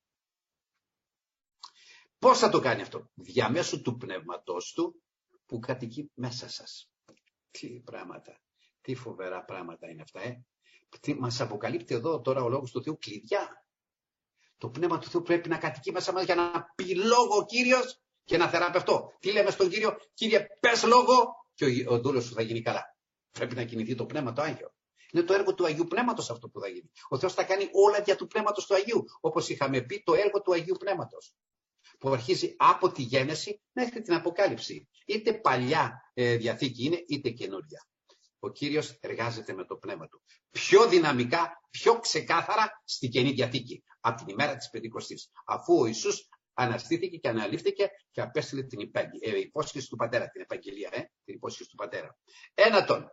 Πώς θα το κάνει αυτό? Διαμέσου του πνεύματός του που κατοικεί μέσα σας. Τι πράγματα, τι φοβερά πράγματα είναι αυτά, Μας αποκαλύπτει εδώ τώρα ο λόγος του Θεού κλειδιά. Το πνεύμα του Θεού πρέπει να κατοικεί μέσα μας για να πει λόγο ο Κύριος και να θεραπευτώ. Τι λέμε στον Κύριο? Κύριε, πες λόγο και ο δούλος σου θα γίνει καλά. Πρέπει να κινηθεί το πνεύμα το Άγιο. Είναι το έργο του Αγίου Πνεύματος αυτό που θα γίνει. Ο Θεός θα κάνει όλα για του Πνεύματος του Αγίου. Όπως είχαμε πει, το έργο του Αγίου Πνεύματος. Που αρχίζει από τη Γένεση μέχρι την Αποκάλυψη. Είτε παλιά διαθήκη είναι, είτε καινούρια. Ο Κύριος εργάζεται με το πνεύμα του. Πιο δυναμικά, πιο ξεκάθαρα στη Καινή Διαθήκη. Από την ημέρα της Πεντηκοστής. Αφού ο Ιησούς αναστήθηκε και αναλήφθηκε και απέστειλε την υπόσχεση του Πατέρα. Την επαγγελία, την υπόσχεση του Πατέρα. Ένατον.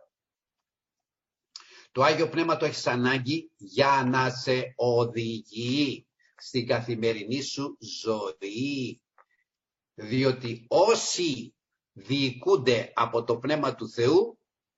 Το Άγιο Πνεύμα το έχεις ανάγκη για να σε οδηγεί στην καθημερινή σου ζωή. Διότι όσοι διοικούνται από το Πνεύμα του Θεού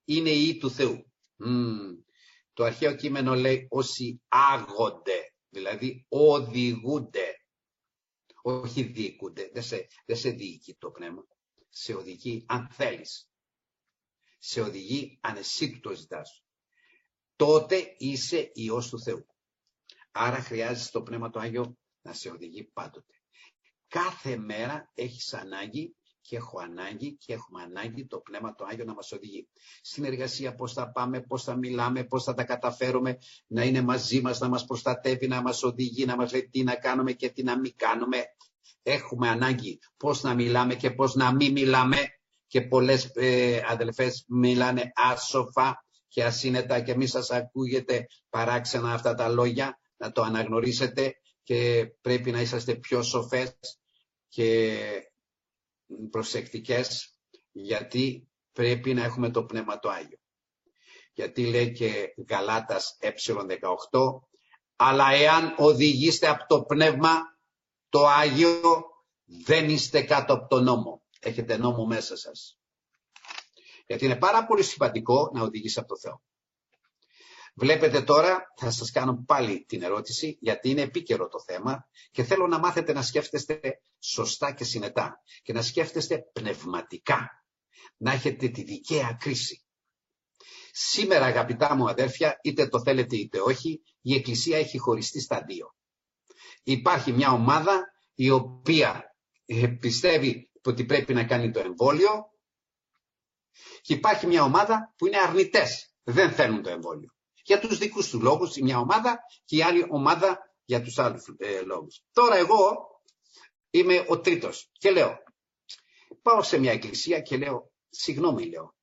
είναι η του Θεού. Το αρχαίο κείμενο λέει όσοι άγονται, δηλαδή οδηγούνται. Όχι διοικούνται, δεν σε διοικεί το πνεύμα. Σε οδηγεί αν θέλεις. Σε οδηγεί αν εσύ το ζητάς. Τότε είσαι Υιός του Θεού. Άρα χρειάζεται το Πνεύμα το Άγιο να σε οδηγεί πάντοτε. Κάθε μέρα έχεις ανάγκη και έχω ανάγκη και έχουμε ανάγκη το Πνεύμα το Άγιο να μας οδηγεί. Στην εργασία πώς θα πάμε, πώς θα μιλάμε, πώς θα τα καταφέρουμε, να είναι μαζί μας, να μας προστατεύει, να μας οδηγεί, να μας λέει τι να κάνουμε και τι να μην κάνουμε. Έχουμε ανάγκη πώς να μιλάμε και πώς να μην μιλάμε. Και πολλές αδελφές μιλάνε άσοφα και ασύνετα και μη σας ακούγεται παράξενα αυτά τα λόγια, να το αναγνωρίσετε και πρέπει να είσαστε πιο σοφές και προσεκτικές, γιατί πρέπει να έχουμε το Πνεύμα το Άγιο. Γιατί λέει και Γαλάτας ε18, αλλά εάν οδηγείστε από το Πνεύμα το Άγιο, δεν είστε κάτω από τον νόμο. Έχετε νόμο μέσα σας. Γιατί είναι πάρα πολύ σημαντικό να οδηγείς από το Θεό. Βλέπετε τώρα, θα σας κάνω πάλι την ερώτηση, γιατί είναι επίκαιρο το θέμα και θέλω να μάθετε να σκέφτεστε σωστά και συνετά και να σκέφτεστε πνευματικά. Να έχετε τη δικαία κρίση. Σήμερα, αγαπητά μου αδέρφια, είτε το θέλετε είτε όχι, η Εκκλησία έχει χωριστεί στα δύο. Υπάρχει μια ομάδα η οποία πιστεύει ότι πρέπει να κάνει το εμβόλιο και υπάρχει μια ομάδα που είναι αρνητές, δεν θέλουν το εμβόλιο. Για τους δικούς του λόγους η μια ομάδα και η άλλη ομάδα για τους άλλους λόγους. Τώρα εγώ είμαι ο τρίτος και λέω, πάω σε μια εκκλησία και λέω, συγγνώμη λέω,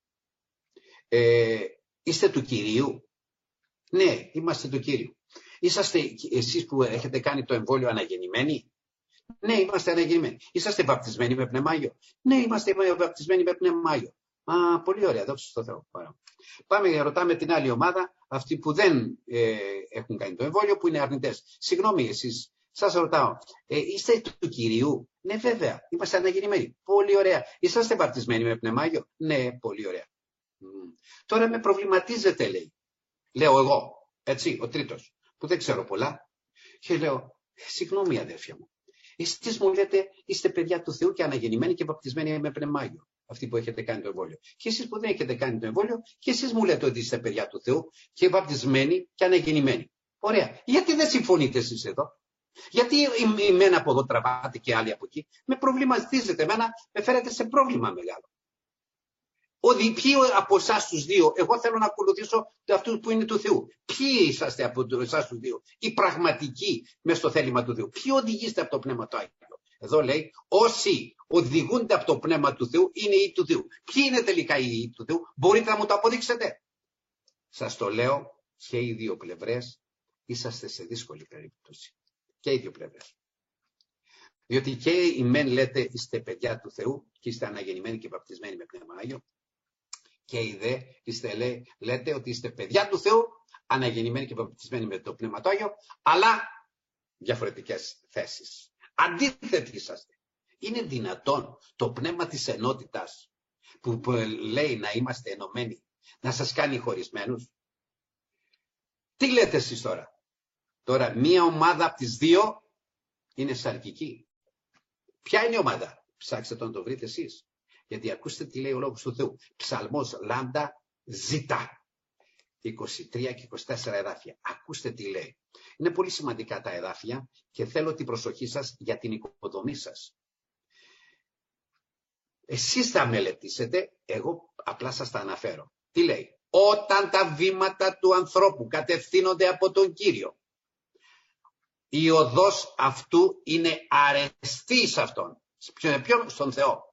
είστε του Κυρίου? Ναι, είμαστε του Κυρίου. Είσαστε εσείς που έχετε κάνει το εμβόλιο αναγεννημένοι? Ναι, είμαστε αναγεννημένοι. Είσαστε βαπτισμένοι με Πνεύμα Άγιο? Ναι, είμαστε βαπτισμένοι με Πνεύμα Άγιο. Πολύ ωραία, δόξα στον Θεό. Πάμε και ρωτάμε την άλλη ομάδα, αυτοί που δεν έχουν κάνει το εμβόλιο, που είναι αρνητές. Συγγνώμη εσείς, σας ρωτάω, είστε του Κυρίου? Ναι, βέβαια, είμαστε αναγεννημένοι. Πολύ ωραία. Είσαστε βαπτισμένοι με Πνεύμα Άγιο? Ναι, πολύ ωραία. Τώρα με προβληματίζετε, λέει. Λέω εγώ, έτσι, ο τρίτος, που δεν ξέρω πολλά. Και λέω, συγγνώμη αδέρφια μου, εσείς μου λέτε είστε παιδιά του Θεού και αναγεννημένοι και βαπτισμένοι με Πνεύμα Άγιο. Αυτοί που έχετε κάνει το εμβόλιο. Και εσείς που δεν έχετε κάνει το εμβόλιο, και εσείς μου λέτε ότι είστε παιδιά του Θεού και βαπτισμένοι και αναγεννημένοι. Ωραία. Γιατί δεν συμφωνείτε εσείς εδώ? Γιατί εμένα από εδώ τραβάτε και άλλοι από εκεί? Με προβληματίζετε, εμένα με φέρετε σε πρόβλημα μεγάλο. Ότι ποιοι από εσάς τους δύο, εγώ θέλω να ακολουθήσω αυτούς που είναι του Θεού. Ποιοι είσαστε από εσάς τους δύο, οι πραγματικοί μες στο θέλημα του Θεού? Ποιοι οδηγείστε από το Πνεύμα του Άγιο? Εδώ λέει, όσοι οδηγούνται από το Πνεύμα του Θεού είναι οι του Θεού. Ποιοι είναι τελικά οι ιοί του Θεού? Μπορείτε να μου το αποδείξετε? Σας το λέω, και οι δύο πλευρές είσαστε σε δύσκολη περίπτωση. Και οι δύο πλευρές. Διότι και οι μεν λέτε είστε παιδιά του Θεού και είστε αναγεννημένοι και βαπτισμένοι με Πνεύμα Άγιο. Και οι δε λέτε ότι είστε παιδιά του Θεού, αναγεννημένοι και βαπτισμένοι με το Πνεύμα του Άγιο, αλλά διαφορετικές θέσεις. Αντίθετοι είσαστε. Είναι δυνατόν το πνεύμα της ενότητας που λέει να είμαστε ενωμένοι να σας κάνει χωρισμένους? Τι λέτε εσείς τώρα? Τώρα μία ομάδα από τις δύο είναι σαρκική. Ποια είναι η ομάδα? Ψάξτε να το βρείτε εσείς. Γιατί ακούστε τι λέει ο Λόγος του Θεού. Ψαλμός λάμδα ζητά. 23 και 24 εδάφια. Ακούστε τι λέει. Είναι πολύ σημαντικά τα εδάφια και θέλω την προσοχή σας για την οικοδομή σας. Εσείς θα μελετήσετε, εγώ απλά σας τα αναφέρω. Τι λέει? Όταν τα βήματα του ανθρώπου κατευθύνονται από τον Κύριο, η οδός αυτού είναι αρεστή σε αυτόν. Ποιον? Στον Θεό.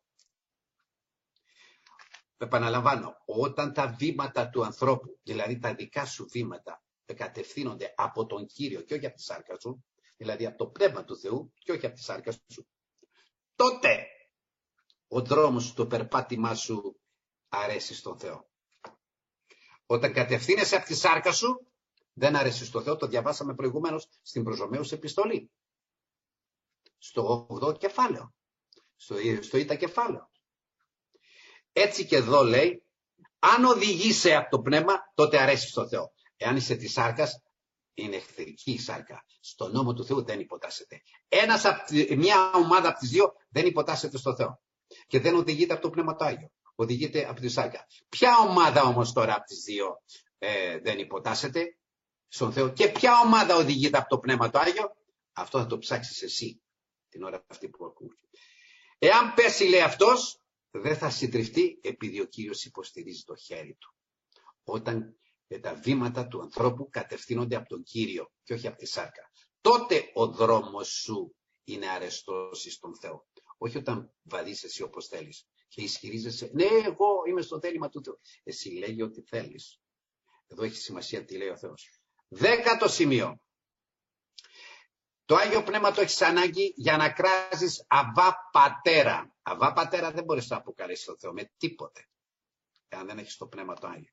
Επαναλαμβάνω, όταν τα βήματα του ανθρώπου, δηλαδή τα δικά σου βήματα, κατευθύνονται από τον Κύριο και όχι από τη σάρκα σου, δηλαδή από το Πνεύμα του Θεού και όχι από τη σάρκα σου, τότε ο δρόμος, το περπάτημά σου αρέσει στον Θεό. Όταν κατευθύνεσαι από τη σάρκα σου, δεν αρέσει στον Θεό, το διαβάσαμε προηγουμένως στην προς Ρωμαίους επιστολή. Στο 8ο κεφάλαιο, στο Ήτα κεφάλαιο. Έτσι και εδώ λέει, Αν οδηγείσαι από το πνεύμα, τότε αρέσει στο Θεό. Εάν είσαι της σάρκας, είναι εχθρική η σάρκα. Στο νόμο του Θεού δεν υποτάσσεται. Μια ομάδα από τις δύο δεν υποτάσσεται στο Θεό. Και δεν οδηγείται από το Πνεύμα το Άγιο. Οδηγείται από τη σάρκα. Ποια ομάδα όμως τώρα από τις δύο δεν υποτάσσεται στον Θεό? Και ποια ομάδα οδηγείται από το Πνεύμα το Άγιο? Αυτό θα το ψάξεις εσύ την ώρα αυτή που ακούς. Εάν πέσει, λέει αυτός, δεν θα συντριφτεί, επειδή ο Κύριος υποστηρίζει το χέρι του. Όταν τα βήματα του ανθρώπου κατευθύνονται από τον Κύριο και όχι από τη σάρκα, τότε ο δρόμος σου είναι αρεστός στον Θεό. Όχι όταν βαδείς εσύ όπως θέλεις και ισχυρίζεσαι, ναι, εγώ είμαι στο θέλημα του Θεού. Εσύ λέγει ότι θέλεις. Εδώ έχει σημασία τι λέει ο Θεός. 10ο σημείο. Το Άγιο Πνεύμα το έχεις ανάγκη για να κράζεις Αβά Πατέρα. Αβά Πατέρα δεν μπορείς να αποκαλέσεις τον Θεό με τίποτε, αν δεν έχεις το Πνεύμα το Άγιο.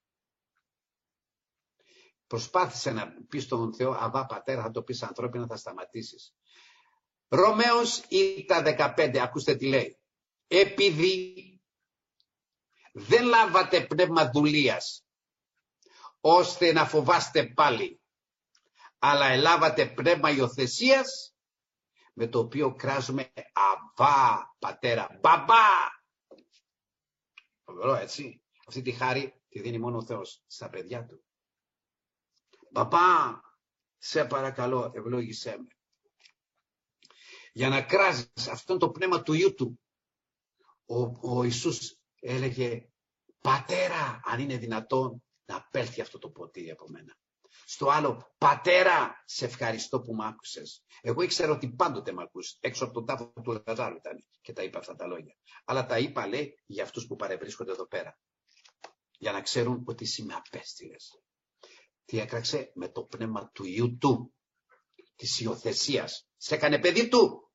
Προσπάθησε να πεις στον Θεό Αβά Πατέρα, θα το πεις ανθρώπινα, θα σταματήσεις. Ρωμαίος Ήτα 15, ακούστε τι λέει. Επειδή δεν λάβατε πνεύμα δουλείας, ώστε να φοβάστε πάλι, αλλά ελάβατε πνεύμα υιοθεσίας, με το οποίο κράζουμε Αβά Πατέρα, μπαμπά. Φοβερό, έτσι. Αυτή τη χάρη τη δίνει μόνο ο Θεός στα παιδιά του. Μπαμπά, σε παρακαλώ, ευλόγησέ με. Για να κράζεις αυτόν το πνεύμα του Υιού του, ο Ιησούς έλεγε, Πατέρα, αν είναι δυνατόν να πέλθει αυτό το ποτήρι από μένα. Στο άλλο, Πατέρα, σε ευχαριστώ που μ' άκουσες. Εγώ ήξερα ότι πάντοτε μ' ακούς. Έξω από τον τάφο του Λαζάρου ήταν και τα είπα αυτά τα λόγια. Αλλά τα είπα, λέει, για αυτούς που παρευρίσκονται εδώ πέρα. Για να ξέρουν ότι εσύ με απέστειλες. Τι έκραξε? Με το πνεύμα του Υιού του, της υιοθεσίας. Σε έκανε παιδί του.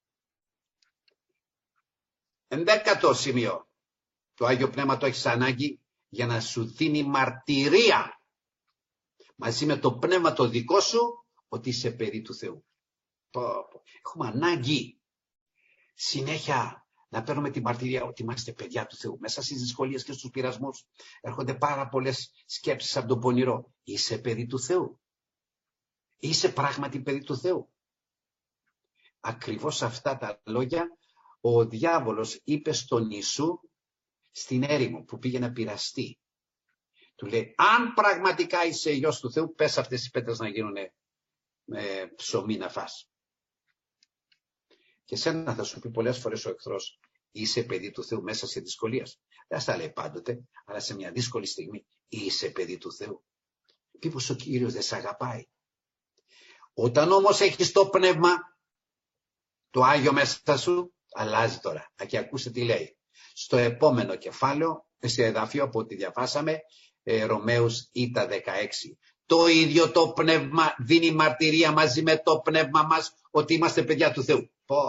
11ο σημείο. Το Άγιο Πνεύμα το έχεις ανάγκη για να σου δίνει μαρτυρία μαζί με το πνεύμα το δικό σου ότι είσαι παιδί του Θεού. Έχουμε ανάγκη συνέχεια να παίρνουμε τη μαρτυρία ότι είμαστε παιδιά του Θεού. Μέσα στις δυσκολίες και στους πειρασμούς έρχονται πάρα πολλές σκέψεις από τον πονηρό. Είσαι παιδί του Θεού. Είσαι πράγματι παιδί του Θεού. Ακριβώς αυτά τα λόγια ο διάβολος είπε στον Ιησού στην έρημο που πήγε να πειραστεί. Του λέει, αν πραγματικά είσαι Υιός του Θεού, πες αυτές οι πέτρες να γίνουν ψωμί να φας. Και σένα θα σου πει πολλές φορές ο εχθρός, είσαι παιδί του Θεού μέσα σε δυσκολίες. Δεν στα λέει πάντοτε, αλλά σε μια δύσκολη στιγμή, είσαι παιδί του Θεού. Μήπως ο Κύριος δεν σε αγαπάει? Όταν όμως έχεις το πνεύμα, το Άγιο μέσα σου, αλλάζει τώρα. Και ακούστε τι λέει. Στο επόμενο κεφάλαιο, σε εδαφείο από ό,τι διαβάσαμε, Ρωμαίους Ήτα 16. Το ίδιο το πνεύμα δίνει μαρτυρία μαζί με το πνεύμα μας ότι είμαστε παιδιά του Θεού.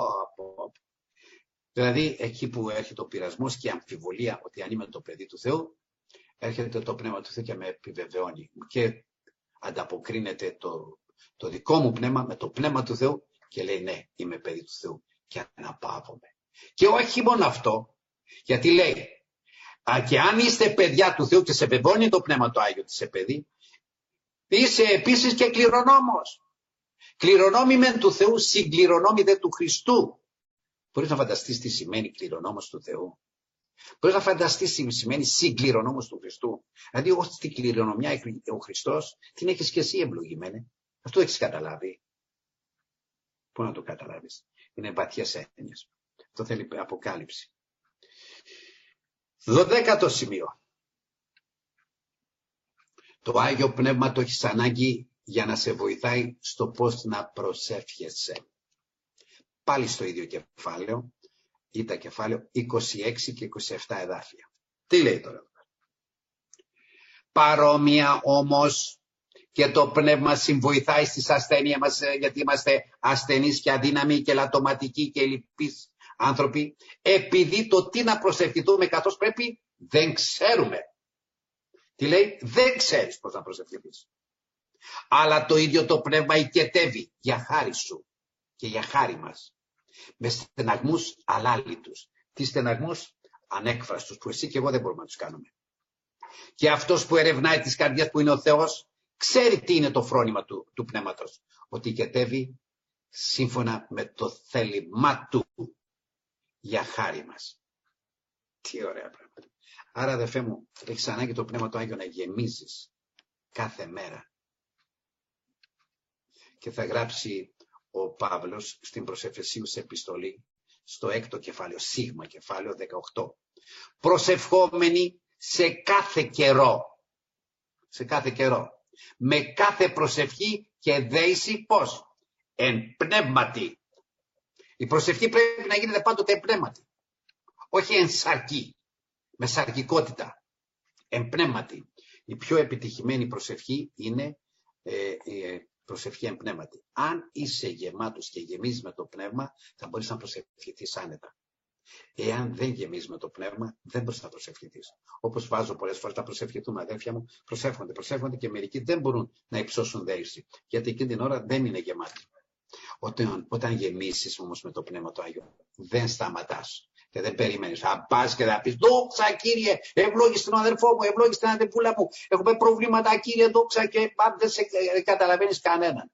Δηλαδή εκεί που έρχεται ο πειρασμός και η αμφιβολία ότι αν είμαι το παιδί του Θεού, έρχεται το πνεύμα του Θεού και με επιβεβαιώνει και ανταποκρίνεται το δικό μου πνεύμα με το πνεύμα του Θεού και λέει ναι, είμαι παιδί του Θεού και αναπαύομαι. Και όχι μόνο αυτό, γιατί λέει και αν είστε παιδιά του Θεού και σε βεβαιώνει το πνεύμα το Άγιο ότι είσαι παιδί, είσαι επίσης και κληρονόμος. Κληρονόμοι μεν του Θεού, συγκληρονόμοι δε του Χριστού. Μπορείς να φανταστείς τι σημαίνει κληρονόμος του Θεού? Μπορείς να φανταστείς τι σημαίνει συγκληρονόμος του Χριστού? Δηλαδή ως την κληρονομιά ο Χριστός την έχεις και εσύ ευλογημένη. Αυτό έχεις καταλάβει? Πού να το καταλάβεις? Είναι βαθιές έννοιες. Αυτό θέλει αποκάλυψη. 12ο σημείο. Το Άγιο Πνεύμα το έχεις ανάγκη για να σε βοηθάει στο πώς να προσεύχεσαι. Πάλι στο ίδιο κεφάλαιο, Ήτα κεφάλαιο 26 και 27 εδάφια. Τι λέει τώρα? Παρόμοια όμως και το πνεύμα συμβοηθάει στις ασθένειες μας, γιατί είμαστε ασθενείς και αδύναμοι και λατωματικοί και λυπείς άνθρωποι, επειδή το τι να προσευχηθούμε καθώς πρέπει δεν ξέρουμε. Τι λέει? Δεν ξέρεις πώς να προσευχηθείς. Αλλά το ίδιο το πνεύμα οικετεύει για χάρη σου και για χάρη μας. Με στεναγμούς αλάλητους. Τι στεναγμούς? Ανέκφραστους, που εσύ και εγώ δεν μπορούμε να τους κάνουμε. Και αυτός που ερευνάει τις καρδιές, που είναι ο Θεός, ξέρει τι είναι το φρόνημα του πνεύματος. Ότι ηκετεύει σύμφωνα με το θέλημά του για χάρη μας. Τι ωραία πράγματα. Άρα, αδερφέ μου, έχεις ανάγκη το Πνεύμα του Άγιο να γεμίζεις κάθε μέρα. Και θα γράψει ο Παύλος στην προς Εφεσίους επιστολή, στο 6ο κεφάλαιο, σίγμα κεφάλαιο 18. Προσευχόμενοι σε κάθε καιρό. Σε κάθε καιρό. Με κάθε προσευχή και δέηση πώς? Εν πνεύματι. Η προσευχή πρέπει να γίνεται πάντοτε εν πνεύματι. Όχι εν σαρκή. Με σαρκικότητα. Εν πνεύματι. Η πιο επιτυχημένη προσευχή είναι προσευχή εν πνεύματι. Αν είσαι γεμάτος και γεμίζεις με το πνεύμα, θα μπορείς να προσευχηθείς άνετα. Εάν δεν γεμίζεις με το πνεύμα, δεν μπορείς να προσευχηθείς. Όπως βάζω πολλές φορές, τα προσευχηθούν αδέρφια μου, προσεύχονται και μερικοί δεν μπορούν να υψώσουν δέηση. Γιατί εκείνη την ώρα δεν είναι γεμάτοι. Όταν γεμίσεις όμως με το Πνεύμα το Άγιο, δεν σταματάς. Και δεν περιμένεις. Θα πας και θα πεις, δόξα Κύριε, ευλόγησε τον αδερφό μου, ευλόγησε την αδερφούλα μου. Έχουμε προβλήματα Κύριε, δόξα, και δεν σε καταλαβαίνεις κανέναν.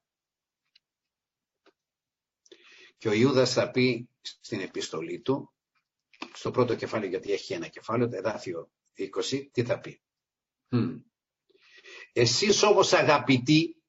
Και ο Ιούδας θα πει στην επιστολή του, στο πρώτο κεφάλαιο, γιατί έχει ένα κεφάλαιο, το εδάφιο 20, τι θα πει? Εσείς όμως αγαπητοί,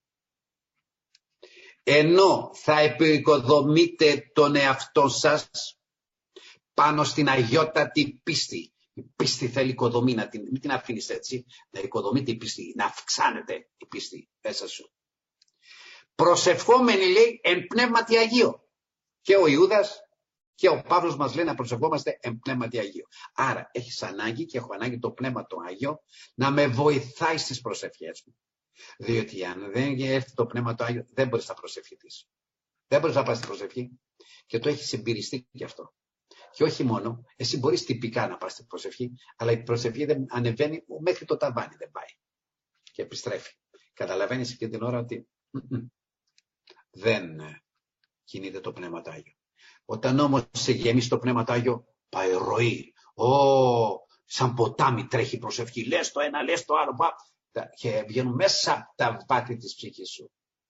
ενώ θα επικοδομείτε τον εαυτό σας πάνω στην αγιότατη πίστη. Η πίστη θέλει οικοδομή, μην την αφήνεις έτσι, να οικοδομείται η πίστη, να αυξάνεται η πίστη μέσα σου. Προσευχόμενοι, λέει, εν πνεύματι Αγίο. Και ο Ιούδας και ο Παύλος μας λέει να προσευχόμαστε εν πνεύματι Αγίο. Άρα έχεις ανάγκη, και έχω ανάγκη, το Πνεύμα το Άγιο να με βοηθάει στις προσευχές μου. Διότι αν δεν έρθει το Πνεύμα το Άγιο, δεν μπορείς να προσευχηθείς. Δεν μπορείς να πας στην προσευχή, και το έχεις εμπειριστεί γι' αυτό. Και όχι μόνο, εσύ μπορείς τυπικά να πας στην προσευχή, αλλά η προσευχή δεν ανεβαίνει μέχρι το ταβάνι, δεν πάει. Και επιστρέφει. Καταλαβαίνεις εκείνη την ώρα ότι δεν κινείται το Πνεύμα το Άγιο. Όταν όμως σε γεμίσει το Πνεύμα το Άγιο, πάει ροή. Σαν ποτάμι τρέχει η προσευχή. Λες το ένα, λες το άλλο. Και βγαίνουν μέσα από τα βάθη της ψυχής σου.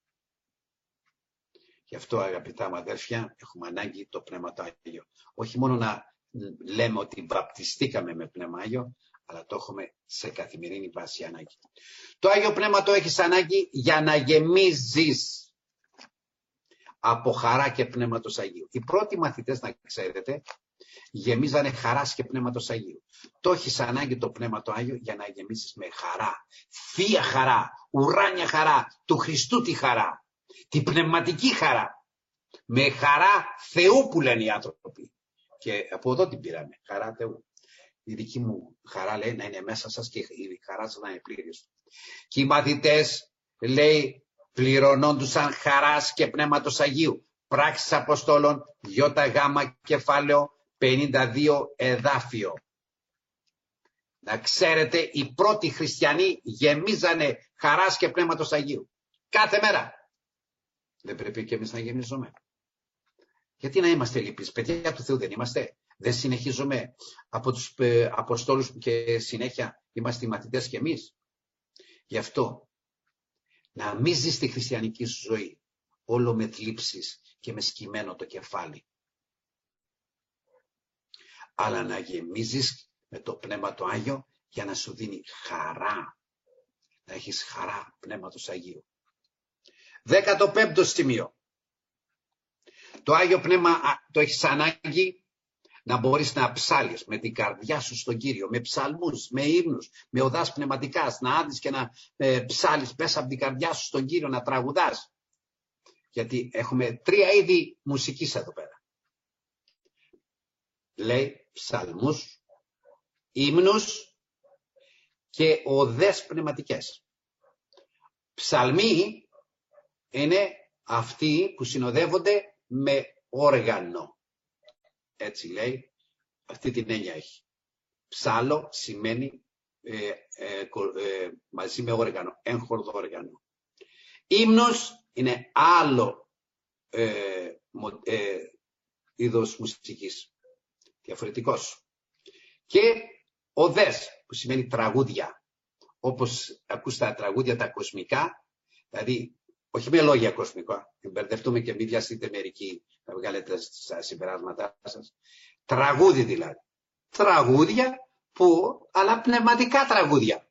Γι' αυτό, αγαπητά μου αδέρφια, έχουμε ανάγκη το Πνεύμα το Άγιο. Όχι μόνο να λέμε ότι βαπτιστήκαμε με Πνεύμα Άγιο, αλλά το έχουμε σε καθημερινή βάση ανάγκη. Το Άγιο Πνεύμα το έχεις ανάγκη για να γεμίζεις από χαρά και Πνεύματος Αγίου. Οι πρώτοι μαθητές, να ξέρετε, γεμίζανε χαράς και Πνεύματος Αγίου. Το έχεις ανάγκη το Πνεύμα το Άγιο για να γεμίσεις με χαρά. Θεία χαρά, ουράνια χαρά, του Χριστού τη χαρά. Τη πνευματική χαρά. Με χαρά Θεού που λένε οι άνθρωποι. Και από εδώ την πήραμε. Χαρά Θεού. Η δική μου χαρά, λέει, να είναι μέσα σας και η χαρά σας να είναι πλήρης. Και οι μαθητές, λέει, πληρωνόντουσαν χαράς και Πνεύματος Αγίου. Πράξεις Αποστόλων, ΙΓ κεφάλαιο 52 εδάφιο. Να ξέρετε, οι πρώτοι χριστιανοί γεμίζανε χαράς και Πνεύματος Αγίου. Κάθε μέρα. Δεν πρέπει και εμείς να γεμίζουμε? Γιατί να είμαστε λυπείς? Παιδιά του Θεού δεν είμαστε? Δεν συνεχίζουμε από τους Αποστόλους και συνέχεια είμαστε οι μαθητές και εμείς? Γι' αυτό να μην ζεις τη χριστιανική σου ζωή όλο με θλίψεις και με σκυμμένο το κεφάλι, αλλά να γεμίζεις με το Πνεύμα το Άγιο για να σου δίνει χαρά. Να έχεις χαρά Πνεύματος Αγίου. 15ο σημείο. Το Άγιο Πνεύμα το έχεις ανάγκη να μπορείς να ψάλεις με την καρδιά σου στον Κύριο, με ψαλμούς, με ύμνους, με οδάς πνευματικάς, να άντεις και να ψάλεις μέσα από την καρδιά σου στον Κύριο, να τραγουδάς. Γιατί έχουμε 3 είδη μουσικής εδώ πέρα. Λέει ψαλμούς, ύμνους και οδές πνευματικές. Ψαλμοί είναι αυτοί που συνοδεύονται με όργανο. Έτσι λέει, αυτή την έννοια έχει. Ψάλο σημαίνει μαζί με όργανο, έγχορδο όργανο. Ύμνος είναι άλλο είδος μουσικής, διαφορετικός. Και οδές που σημαίνει τραγούδια. όπως ακούς τα τραγούδια τα κοσμικά, δηλαδή όχι με λόγια κοσμικά, μπερδευτούμε και μην βιαστείτε μερικοί να βγάλετε στα συμπεράσματά σας. Τραγούδι δηλαδή. Τραγούδια αλλά πνευματικά τραγούδια.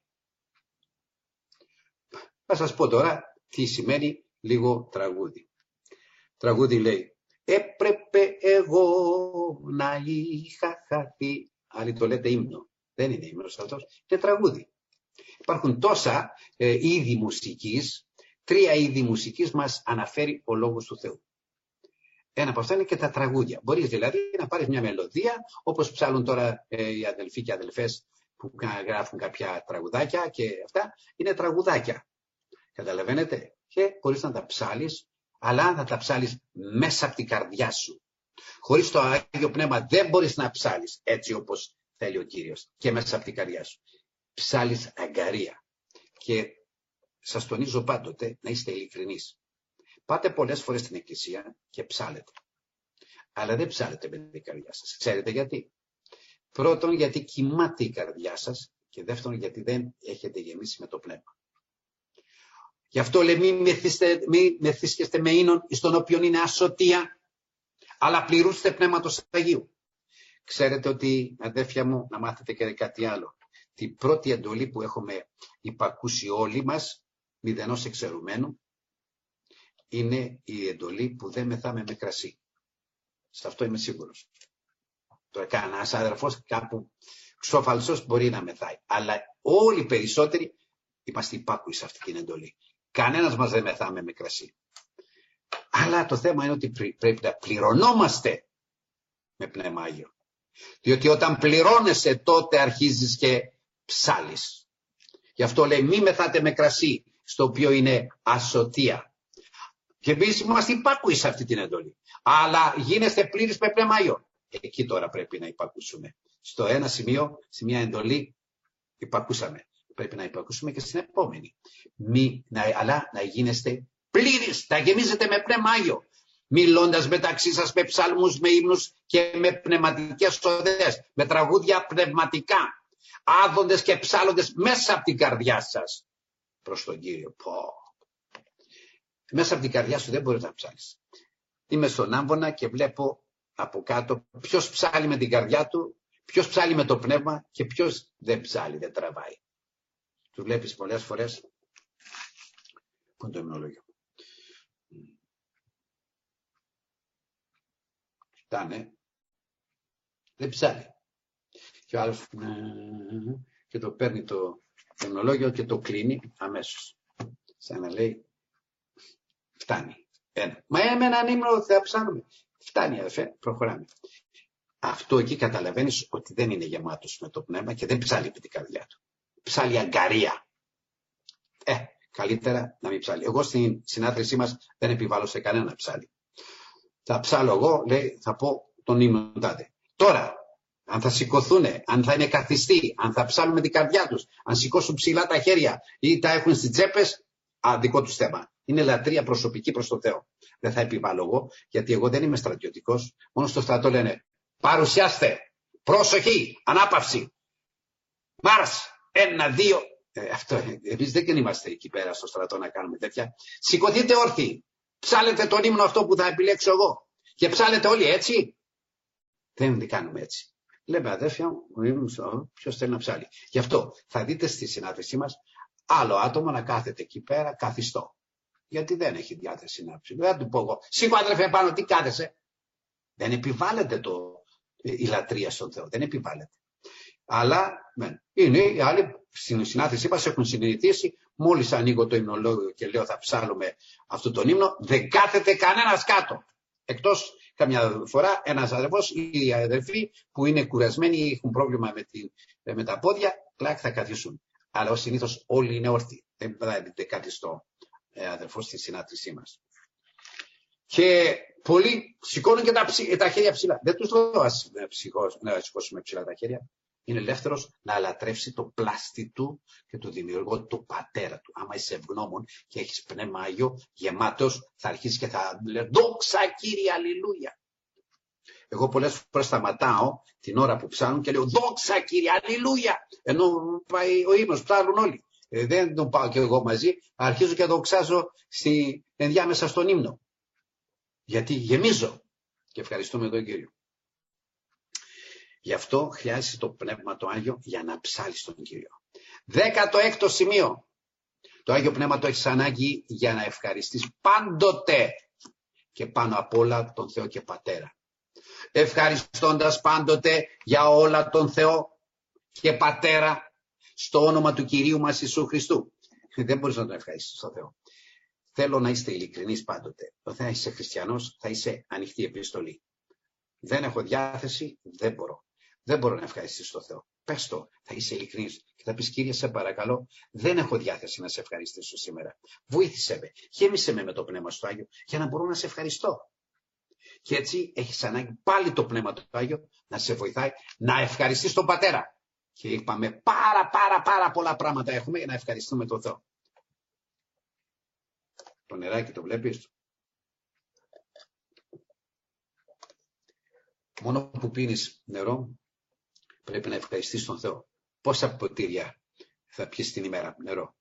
Θα σας πω τώρα τι σημαίνει λίγο τραγούδι. Τραγούδι λέει, έπρεπε εγώ να είχα χαθεί. Άλλοι το λέτε ύμνο. Δεν είναι ύμνος αυτός, είναι τραγούδι. Υπάρχουν τόσα είδη μουσικής, 3 είδη μουσικής μας αναφέρει ο Λόγος του Θεού. Ένα από αυτά είναι και τα τραγούδια. Μπορείς δηλαδή να πάρεις μια μελωδία, όπως ψάλουν τώρα οι αδελφοί και αδελφές που γράφουν κάποια τραγουδάκια και αυτά, είναι τραγουδάκια. Καταλαβαίνετε? Και μπορείς να τα ψάλεις, αλλά να τα ψάλεις μέσα από την καρδιά σου. Χωρίς το Άγιο Πνεύμα δεν μπορείς να ψάλεις έτσι όπως θέλει ο Κύριος και μέσα από την καρδιά σου. Ψάλεις αγκαρία. Και σας τονίζω πάντοτε να είστε ειλικρινείς. Πάτε πολλές φορές στην εκκλησία και ψάλετε. Αλλά δεν ψάλετε με την καρδιά σας. Ξέρετε γιατί? Πρώτον, γιατί κοιμάται η καρδιά σας και δεύτερον, γιατί δεν έχετε γεμίσει με το πνεύμα. Γι' αυτό λέει μη μεθύσκεστε με ίνων εις τον οποίον είναι ασωτεία, αλλά πληρούστε πνεύματος Αγίου. Ξέρετε ότι, αδέρφια μου, να μάθετε και κάτι άλλο. Την πρώτη εντολή που έχουμε υπακούσει όλοι μας, μηδενός εξαιρουμένου, είναι η εντολή που δεν μεθάμε με κρασί. Σε αυτό είμαι σίγουρος. Τώρα κανένας αδερφός κάπου ξόφαλσος μπορεί να μεθάει. Αλλά όλοι οι περισσότεροι είμαστε υπάκουοι σε αυτή την εντολή. Κανένας μας δεν μεθάμε με κρασί. Αλλά το θέμα είναι ότι πρέπει να πληρωνόμαστε με Πνεύμα Άγιο. Διότι όταν πληρώνεσαι τότε αρχίζεις και ψάλεις. Γι' αυτό λέει μη μεθάτε με κρασί, στο οποίο είναι ασωτεία. Και εμείς είμαστε υπάκουοι σε αυτή την εντολή. Αλλά γίνεστε πλήρεις με Πνεύμα Άγιο. Εκεί τώρα πρέπει να υπακούσουμε. Στο ένα σημείο, σε μια εντολή, υπακούσαμε. Πρέπει να υπακούσουμε και στην επόμενη. Αλλά να γίνεστε πλήρεις, να γεμίζετε με Πνεύμα Άγιο. Μιλώντας μεταξύ σας με ψάλμους, με ύμνους και με πνευματικές οδές, με τραγούδια πνευματικά, άδοντες και ψάλλοντες μέσα από την καρδιά σας προς τον Κύριο. Μέσα από την καρδιά σου δεν μπορείς να ψάλεις. Είμαι στον Άμβονα και βλέπω από κάτω ποιος ψάλει με την καρδιά του, ποιος ψάλει με το πνεύμα και ποιος δεν ψάλει, δεν τραβάει. Του βλέπεις πολλές φορές. Πού είναι το υμνολόγιο? Κοιτάνε, δεν ψάλει. Και ο άλλος και το παίρνει το υμνολόγιο και το κλείνει αμέσως. Σαν να λέει, φτάνει. Μα με έναν ύμνο θα ψάλουμε. Φτάνει αδερφέ, προχωράμε. Αυτό εκεί καταλαβαίνεις ότι δεν είναι γεμάτος με το πνεύμα και δεν ψάλει με την καρδιά του. Ψάλει αγκαρία. Καλύτερα να μην ψάλει. Εγώ στην συνάθρησή μας δεν επιβάλλω σε κανένα ψάλει. Θα ψάλω εγώ, λέει, θα πω τον ύμνο τάδε. Τώρα, αν θα σηκωθούν, αν θα είναι καθιστοί, αν θα ψάλουν με την καρδιά τους, αν σηκώσουν ψηλά τα χέρια ή τα έχουν στις τσέπες, δικό τους θέμα. Είναι λατρεία προσωπική προς τον Θεό. Δεν θα επιβάλλω εγώ, γιατί εγώ δεν είμαι στρατιωτικός. Μόνο στο στρατό λένε, παρουσιάστε, πρόσοχη, ανάπαυση, μάρς, 1, 2. Εμείς δεν είμαστε εκεί πέρα στο στρατό να κάνουμε τέτοια. Σηκωθείτε όρθιοι, ψάλετε τον ύμνο αυτό που θα επιλέξω εγώ. Και ψάλετε όλοι έτσι. Δεν κάνουμε έτσι. Λέμε αδέρφια μου, ποιος θέλει να ψάλει. Γι' αυτό θα δείτε στη συνάντησή μας άλλο άτομο να κάθεται εκεί πέρα καθιστό. Γιατί δεν έχει διάθεση να ψήσει. Δεν θα του πω εγώ, σήκω αδερφέ πάνω, τι κάθεσαι. Δεν επιβάλλεται η λατρεία στον Θεό. Δεν επιβάλλεται. Αλλά είναι οι άλλοι στην συνάντησή μας έχουν συνειδητήσει, μόλις ανοίγω το υμνολόγιο και λέω θα ψάλουμε αυτό τον ύμνο, δεν κάθεται κανένας κάτω. Εκτός καμιά φορά ένας αδερφός ή οι αδερφοί που είναι κουρασμένοι ή έχουν πρόβλημα με τα πόδια, κλακ θα καθίσουν. Αλλά ως συνήθως όλοι είναι όρθιοι. Δεν θα δείτε κάτι στο αδερφό στη συνάντησή μας. Και πολλοί σηκώνουν και τα χέρια ψηλά. Δεν τους λέω να σηκώσουμε ψηλά τα χέρια. Είναι ελεύθερος να λατρεύσει το πλάστη του και το δημιουργό του πατέρα του. Άμα είσαι ευγνώμων και έχεις πνεύμα Άγιο γεμάτος, θα αρχίσει και θα λέει δόξα Κύριε, αλληλούια. Εγώ πολλές φορές σταματάω την ώρα που ψάχνουν και λέω δόξα Κύριε, αλληλούια. Ενώ πάει ο ύμνος, ψάχνουν όλοι. Δεν τον πάω και εγώ μαζί, αρχίζω και δοξάζω ενδιάμεσα στον ύμνο. Γιατί γεμίζω και ευχαριστούμε τον Κύριο. Γι' αυτό χρειάζεται το Πνεύμα το Άγιο για να ψάλεις τον Κύριο. 16ο σημείο. Το Άγιο Πνεύμα το έχεις ανάγκη για να ευχαριστείς πάντοτε και πάνω απ' όλα τον Θεό και Πατέρα. Ευχαριστώντας πάντοτε για όλα τον Θεό και Πατέρα στο όνομα του Κυρίου μας Ιησού Χριστού. Δεν μπορείς να τον ευχαριστήσεις τον Θεό. Θέλω να είστε ειλικρινείς πάντοτε. Όταν είσαι χριστιανός θα είσαι ανοιχτή επιστολή. Δεν έχω διάθεση, δεν μπορώ. Δεν μπορώ να ευχαριστήσω τον Θεό. Πες το, θα είσαι ειλικρινής και θα πεις, Κύριε, σε παρακαλώ, δεν έχω διάθεση να σε ευχαριστήσω σήμερα. Βοήθησε με, γέμισε με το Πνεύμα στο Άγιο για να μπορώ να σε ευχαριστώ. Και έτσι έχεις ανάγκη πάλι το Πνεύμα του Άγιο να σε βοηθάει να ευχαριστείς τον Πατέρα. Και είπαμε πάρα πολλά πράγματα έχουμε για να ευχαριστούμε τον Θεό. Το νεράκι το βλέπεις? Μόνο που πίνεις νερό πρέπει να ευχαριστείς τον Θεό. Πόσα ποτήρια θα πιεις την ημέρα νερό?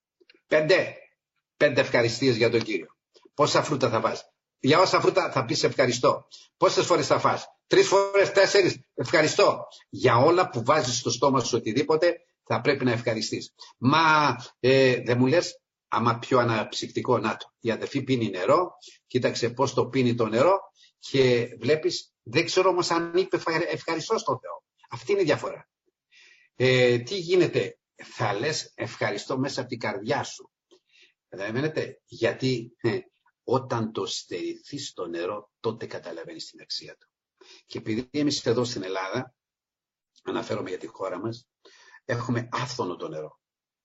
5 ευχαριστίες για τον Κύριο. Πόσα φρούτα θα φας? Για όσα φρούτα θα πεις ευχαριστώ. Πόσες φορές θα φας? 3 φορές, 4 ευχαριστώ. Για όλα που βάζεις στο στόμα σου οτιδήποτε θα πρέπει να ευχαριστείς. Μα δεν μου λες, άμα πιο αναψυκτικό, να το. Η αδερφή πίνει νερό, κοίταξε πώς το πίνει το νερό και βλέπεις, δεν ξέρω όμως αν είπε ευχαριστώ στον Θεό. Αυτή είναι η διαφορά. Τι γίνεται? Θα λες ευχαριστώ μέσα από την καρδιά σου. Καταλαβαίνετε? Γιατί όταν το στερηθείς το νερό, τότε καταλαβαίνεις την αξία του. Και επειδή εμείς εδώ στην Ελλάδα, αναφέρομαι για τη χώρα μας, έχουμε άφθονο το νερό.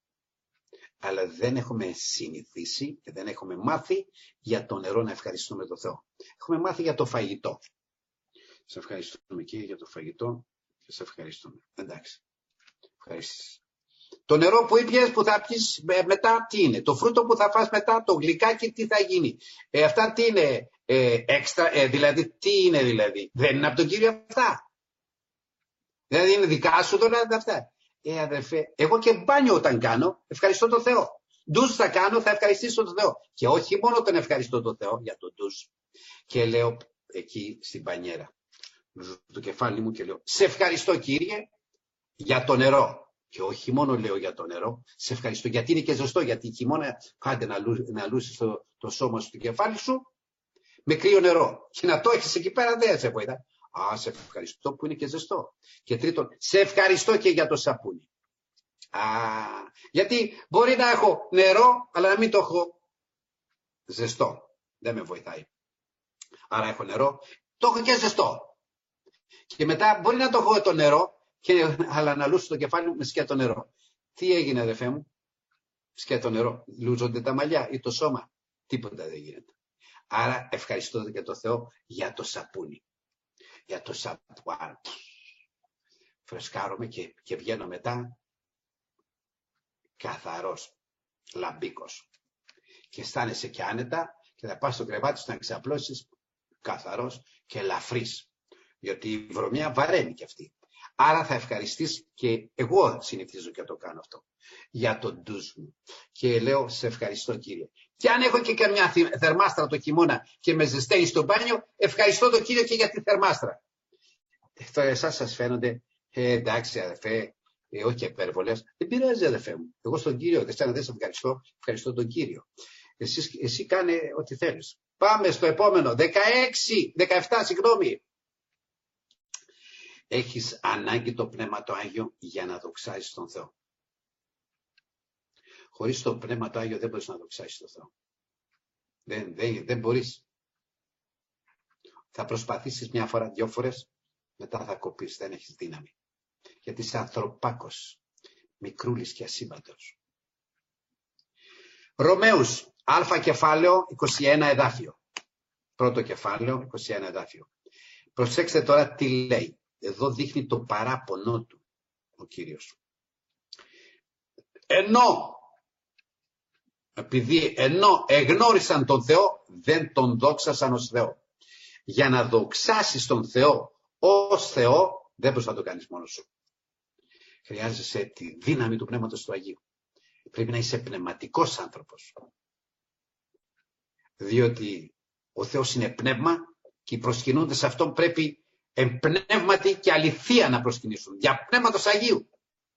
Αλλά δεν έχουμε συνηθίσει και δεν έχουμε μάθει για το νερό να ευχαριστούμε τον Θεό. Έχουμε μάθει για το φαγητό. Σε ευχαριστούμε και για το φαγητό και σε ευχαριστούμε. Εντάξει. Ευχαριστήσεις. Το νερό που ήπιες που θα πιεις μετά τι είναι? Το φρούτο που θα φας μετά, το γλυκάκι τι θα γίνει? Αυτά τι είναι έξτρα, δηλαδή τι είναι δηλαδή? Δεν είναι από τον Κύριο αυτά? Δηλαδή είναι δικά σου τώρα αυτά? Αδερφέ, εγώ και μπάνιο όταν κάνω ευχαριστώ τον Θεό. Ντους θα κάνω, θα ευχαριστήσω τον Θεό. Και όχι μόνο τον ευχαριστώ τον Θεό για τον ντους. Και λέω εκεί στην μπανιέρα το κεφάλι μου και λέω, σε ευχαριστώ Κύριε για το νερό. Και όχι μόνο λέω για το νερό, σε ευχαριστώ γιατί είναι και ζεστό, γιατί χειμώνα κάντε να λούσεις το σώμα σου, το κεφάλι σου με κρύο νερό. Και να το έχεις εκεί πέρα δεν σε βοηθά. Σε ευχαριστώ που είναι και ζεστό. Και τρίτον, σε ευχαριστώ και για το σαπούνι. Γιατί μπορεί να έχω νερό, αλλά να μην το έχω ζεστό. Δεν με βοηθάει. Άρα έχω νερό, το έχω και ζεστό. Και μετά μπορεί να το έχω το νερό, αλλά να λούσω το κεφάλι μου με σκέτο νερό. Τι έγινε αδερφέ μου? Σκέτο νερό. Λούζονται τα μαλλιά ή το σώμα? Τίποτα δεν γίνεται. Άρα ευχαριστώ και το Θεό για το σαπούνι. Για το σαπουάν. Φρεσκάρομαι και βγαίνω μετά καθαρός, λαμπίκος. Και αισθάνεσαι και άνετα και θα πας στο κρεβάτι σου να ξαπλώσεις καθαρός και ελαφρύς. Γιατί η βρωμιά βαραίνει και αυτή. Άρα θα ευχαριστείς και εγώ συνηθίζω και το κάνω αυτό. Για τον ντους μου. Και λέω σε ευχαριστώ Κύριε. Και αν έχω και καμιά θερμάστρα το χειμώνα και με ζεσταίνει στο μπάνιο, ευχαριστώ τον Κύριο και για τη θερμάστρα. Τώρα εσάς σας φαίνονται, εντάξει αδερφέ, όχι υπέρβολες. Δεν πειράζει αδερφέ μου. Εγώ στον Κύριο, εσένα δεν σε ευχαριστώ, ευχαριστώ τον Κύριο. Εσύ κάνε ό,τι θέλεις. Πάμε στο επόμενο, 17 συγγνώμη. Έχεις ανάγκη το Πνεύμα το Άγιο για να δοξάσεις τον Θεό. Χωρίς το Πνεύμα το Άγιο δεν μπορείς να δοξάσεις τον Θεό. Δεν μπορείς. Θα προσπαθήσεις μια φορά, 2 φορές, μετά θα κοπείς, δεν έχεις δύναμη. Γιατί είσαι ανθρωπάκος, μικρούλης και ασύμπαντος. Ρωμαίους, α κεφάλαιο, 21 εδάφιο. Πρώτο κεφάλαιο, 21 εδάφιο. Προσέξτε τώρα τι λέει. Εδώ δείχνει το παράπονό του ο Κύριος. Ενώ εγνώρισαν τον Θεό, δεν τον δόξασαν ως Θεό. Για να δοξάσεις τον Θεό ως Θεό, δεν μπορείς να το κάνεις μόνος σου. Χρειάζεσαι τη δύναμη του Πνεύματος του Αγίου. Πρέπει να είσαι πνευματικός άνθρωπος. Διότι ο Θεός είναι πνεύμα και οι προσκυνούντες σε Αυτόν πρέπει εμπνεύματι και αληθεία να προσκυνήσουν. Για πνεύματος Αγίου.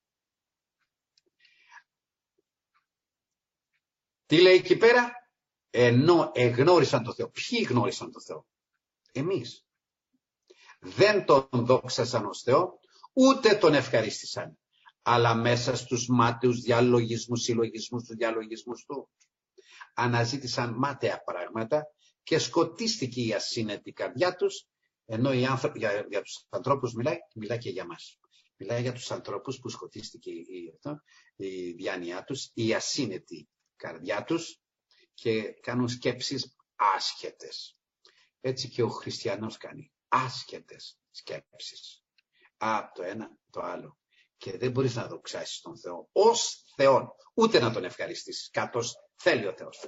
Τι λέει εκεί πέρα? Ενώ εγνώρισαν τον Θεό. Ποιοι γνώρισαν τον Θεό? Εμείς. Δεν τον δόξασαν ως Θεό, ούτε τον ευχαρίστησαν. Αλλά μέσα στους μάταιους διαλογισμούς, συλλογισμούς, τους διαλογισμούς του, αναζήτησαν μάταια πράγματα και σκοτίστηκε η ασύνετη καρδιά τους, ενώ για τους ανθρώπους μιλάει και για μας. Μιλάει για τους ανθρώπους που σκοτίστηκε η διάνοιά τους, η ασύνετη καρδιά τους και κάνουν σκέψεις άσχετες. Έτσι και ο χριστιανός κάνει άσχετες σκέψεις. Το ένα, το άλλο. Και δεν μπορείς να δοξάσεις τον Θεό ως Θεόν, ούτε να τον ευχαριστήσεις, καθώς θέλει ο Θεός.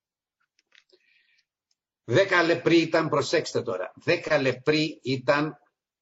10 λεπροί ήταν, προσέξτε τώρα, 10 λεπροί ήταν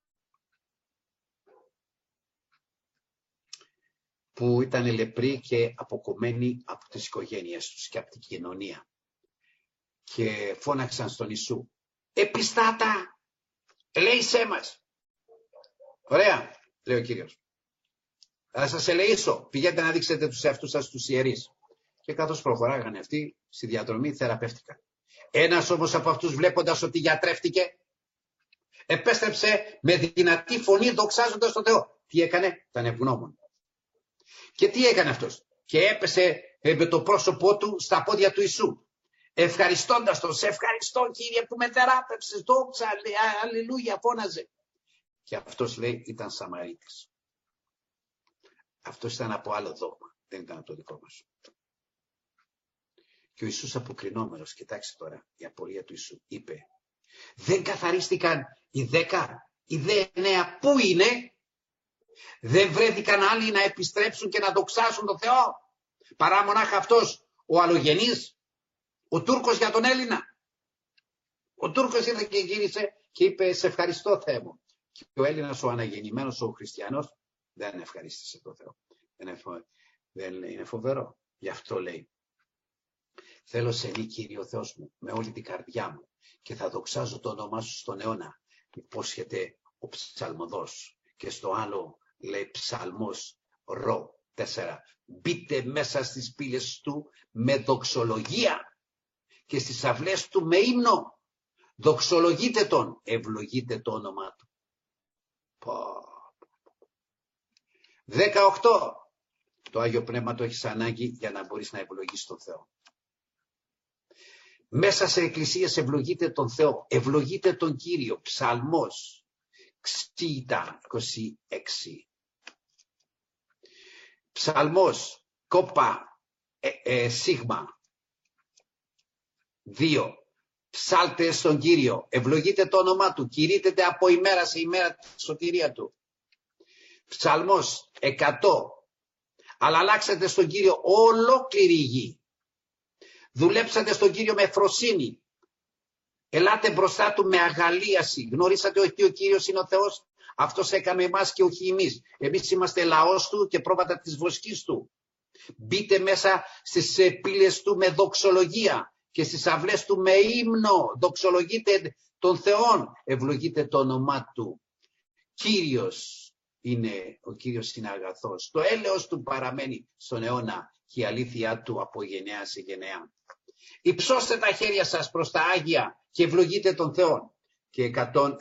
που ήταν λεπροί και αποκομμένοι από τις οικογένειες τους και από την κοινωνία. Και φώναξαν στον Ιησού, επιστάτα, ελέησέ μας. Ωραία, λέει ο Κύριος. Θα σας ελεήσω, πηγαίνετε να δείξετε τους εαυτούς σας στους ιερείς. Και καθώς προχωράγανε αυτοί στη διαδρομή θεραπεύτηκαν. Ένας όμως από αυτούς, βλέποντας ότι γιατρεύτηκε, επέστρεψε με δυνατή φωνή δοξάζοντας τον Θεό. Τι έκανε? Ήταν ευγνώμων. Και τι έκανε αυτός? Και έπεσε με το πρόσωπό του στα πόδια του Ιησού, ευχαριστώντας τον. Σε ευχαριστώ Κύριε που με θεράπευσες, δόξα, αλληλούια, φώναζε. Και αυτός, λέει, ήταν Σαμαρίτης. Αυτός ήταν από άλλο δόγμα, δεν ήταν από το δικό μας. Και ο Ιησούς αποκρινόμενος, κοιτάξτε τώρα η απορία του Ιησού, είπε, δεν καθαρίστηκαν οι 10, οι 9 πού είναι? Δεν βρέθηκαν άλλοι να επιστρέψουν και να δοξάσουν τον Θεό, παρά μονάχα αυτός ο αλλογενής, ο Τούρκος για τον Έλληνα? Ο Τούρκος ήρθε και γύρισε και είπε, σε ευχαριστώ Θεέ μου. Και ο Έλληνας, ο αναγεννημένος, ο χριστιανός, δεν ευχαρίστησε τον Θεό. Δεν είναι φοβερό? Γι' αυτό λέει, θέλω σε νη Κύριε ο Θεός μου με όλη την καρδιά μου και θα δοξάζω το όνομά σου στον αιώνα. Υπόσχεται ο ψαλμοδός. Και στο άλλο λέει ψαλμός ρο 4. Μπείτε μέσα στις πύλες του με δοξολογία και στις αυλές του με ύμνο. Δοξολογείτε τον, ευλογείτε το όνομά του. 18. Το Άγιο Πνεύμα το έχεις ανάγκη για να μπορείς να ευλογείς τον Θεό. Μέσα σε εκκλησίες ευλογείτε τον Θεό, ευλογείτε τον Κύριο. Ψαλμός 26. Ψαλμός κόπα σίγμα 2. Ψάλτε στον Κύριο, ευλογείτε το όνομά του, κηρύττεται από ημέρα σε ημέρα τη σωτηρία του. Ψαλμός 100. Αλλά αλλάξατε στον Κύριο ολόκληρη η γη. Δουλέψατε στον Κύριο με φροσύνη. Ελάτε μπροστά του με αγαλίαση. Γνωρίσατε ότι ο Κύριος είναι ο Θεός. Αυτός έκαμε εμάς και όχι εμείς. Εμείς είμαστε λαός του και πρόβατα της βοσκής του. Μπείτε μέσα στις πύλες του με δοξολογία και στις αυλές του με ύμνο. Δοξολογείτε τον Θεόν. Ευλογείτε το όνομά του. Ο Κύριος είναι αγαθός. Το έλεος του παραμένει στον αιώνα και η αλήθεια του από γενεά σε γενεά. Υψώστε τα χέρια σας προς τα Άγια και ευλογείτε τον Θεό. Και 100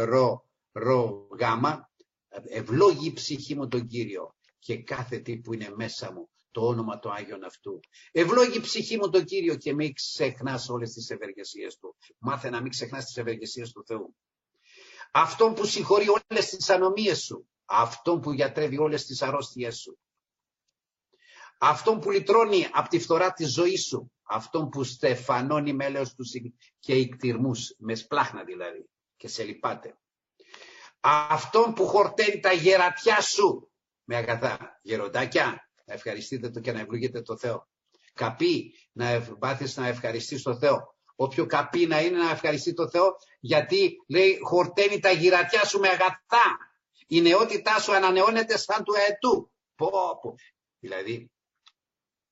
γάμα, ευλόγει η ψυχή μου τον Κύριο και κάθε τι που είναι μέσα μου το όνομα του Άγιον αυτού. Ευλόγει η ψυχή μου τον Κύριο και μην ξεχνάς όλες τις ευεργεσίες του. Μάθε να μην ξεχνάς τις ευεργεσίες του Θεού. Αυτόν που συγχωρεί όλες τις ανομίες σου. Αυτόν που γιατρεύει όλες τις αρρώστιές σου. Αυτόν που λυτρώνει από τη φθορά της ζωής σου. Αυτόν που στεφανώνει με έλεος τους και ικτυρμούς, με σπλάχνα δηλαδή, και σε λυπάται. Αυτόν που χορταίνει τα γερατιά σου με αγαθά. Γεροντάκια, να ευχαριστείτε το και να ευλογείτε το Θεό. Καπί, να μάθεις να ευχαριστείς το Θεό. Όποιο καπί να είναι να ευχαριστεί το Θεό, γιατί λέει χορταίνει τα γερατιά σου με αγαθά. Η νεότητά σου ανανεώνεται σαν του αετού. Δηλαδή,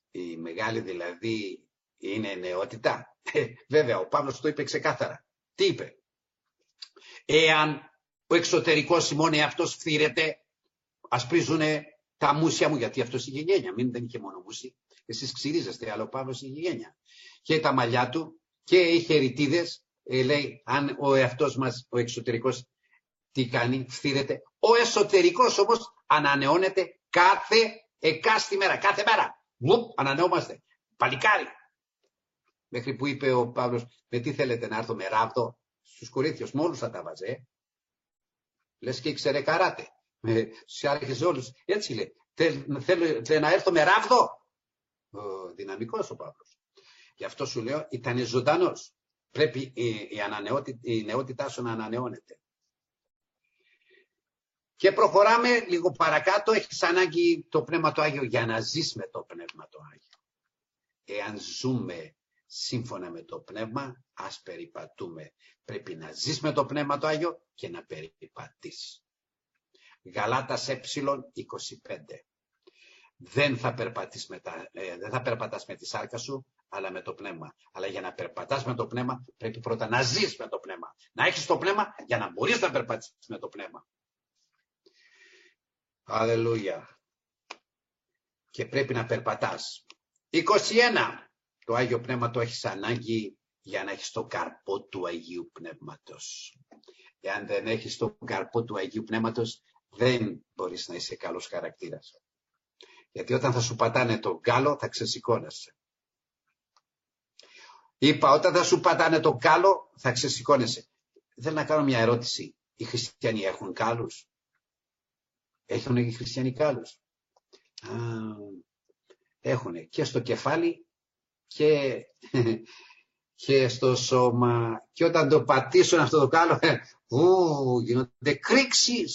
η μεγάλη δηλαδή είναι νεότητα. Βέβαια, ο Παύλος το είπε ξεκάθαρα. Τι είπε? Εάν ο εξωτερικός ημών εαυτός φθήρεται, ασπρίζουνε τα μουσια μου, γιατί αυτός είχε γένεια, μην δεν είχε μόνο μουσι. Εσείς ξυρίζεστε, αλλά ο Παύλος είχε γένεια. Και τα μαλλιά του και είχε ρητίδες, λέει, αν ο εαυτός μας, ο εξωτερικός, τι κάνει? Φθήρεται. Ο εσωτερικός όμως ανανεώνεται εκάστη μέρα, κάθε μέρα. Ανανεώμαστε. Παλικάρι. Μέχρι που είπε ο Παύλος, με τι θέλετε να έρθω με ράβδο? Στους Κορίνθιους μόνος θα τα βάζε. Λες και ήξερε καράτε. Στους άρχες όλους. Έτσι λέει. Θέλω να έρθω με ράβδο. Δυναμικός ο Παύλος. Γι' αυτό σου λέω, ήταν ζωντανός. Πρέπει η νεότητά σου να ανανεώνεται. Και προχωράμε λίγο παρακάτω. Έχεις ανάγκη το Πνεύμα το Άγιο για να ζεις με το Πνεύμα το Άγιο. Εάν ζούμε σύμφωνα με το Πνεύμα, ας περιπατούμε. Πρέπει να ζεις με το Πνεύμα το Άγιο και να περιπατείς. Γαλάτας ε25. Δεν θα περπατάς με τη σάρκα σου, αλλά με το Πνεύμα. Αλλά για να περπατάς με το Πνεύμα, πρέπει πρώτα να ζεις με το Πνεύμα. Να έχεις το Πνεύμα για να μπορείς να περπατήσεις με το Πνεύμα. Αλληλούια. Και πρέπει να περπατάς. 21. Το Άγιο Πνεύμα το έχεις ανάγκη για να έχεις το καρπό του Αγίου Πνεύματος. Εάν δεν έχεις το καρπό του Αγίου Πνεύματος, δεν μπορείς να είσαι καλός χαρακτήρας. Γιατί όταν θα σου πατάνε τον κάλο, θα ξεσηκώνεσαι. Είπα, όταν θα σου πατάνε τον κάλο, θα ξεσηκώνεσαι. Θέλω να κάνω μια ερώτηση. Οι χριστιανοί έχουν κάλους? Έχουν οι χριστιανοί κάλους? Έχουν και στο κεφάλι και στο σώμα. Και όταν το πατήσουν αυτό το κάλο, γίνονται κρίξεις.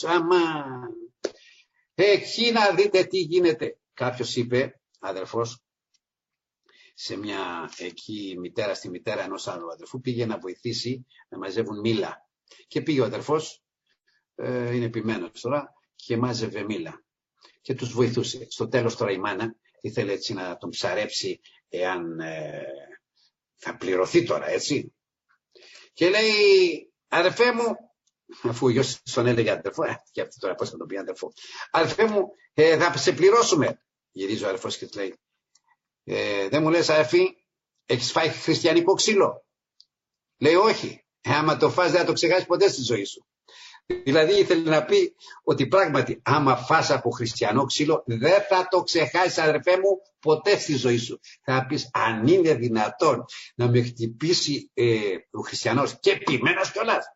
Εκεί να δείτε τι γίνεται. Κάποιος είπε, αδερφός, σε μια εκεί μητέρα, στη μητέρα ενός άλλου αδερφού, πήγε να βοηθήσει να μαζεύουν μήλα. Και πήγε ο αδερφός, είναι επιμένος τώρα, και μάζευε μήλα. Και τους βοηθούσε. Στο τέλος τώρα η μάνα ήθελε έτσι να τον ψαρέψει, εάν θα πληρωθεί τώρα, έτσι. Και λέει, αδερφέ μου, αφού ο γιος τον έλεγε αδερφό, και αυτή τώρα πώς θα τον πει αδερφό. Αδερφέ μου, θα σε πληρώσουμε. Γυρίζει ο αδερφός και του λέει, δεν μου λες αδερφή, έχεις φάει χριστιανικό ξύλο? Λέει, όχι. Άμα το φας δεν θα το ξεχάσεις ποτέ στη ζωή σου. Δηλαδή ήθελε να πει ότι πράγματι άμα φας από χριστιανό ξύλο δεν θα το ξεχάσεις, αδερφέ μου, ποτέ στη ζωή σου. Θα πεις, αν είναι δυνατόν να με χτυπήσει ο χριστιανός και ποιμένος κιόλας,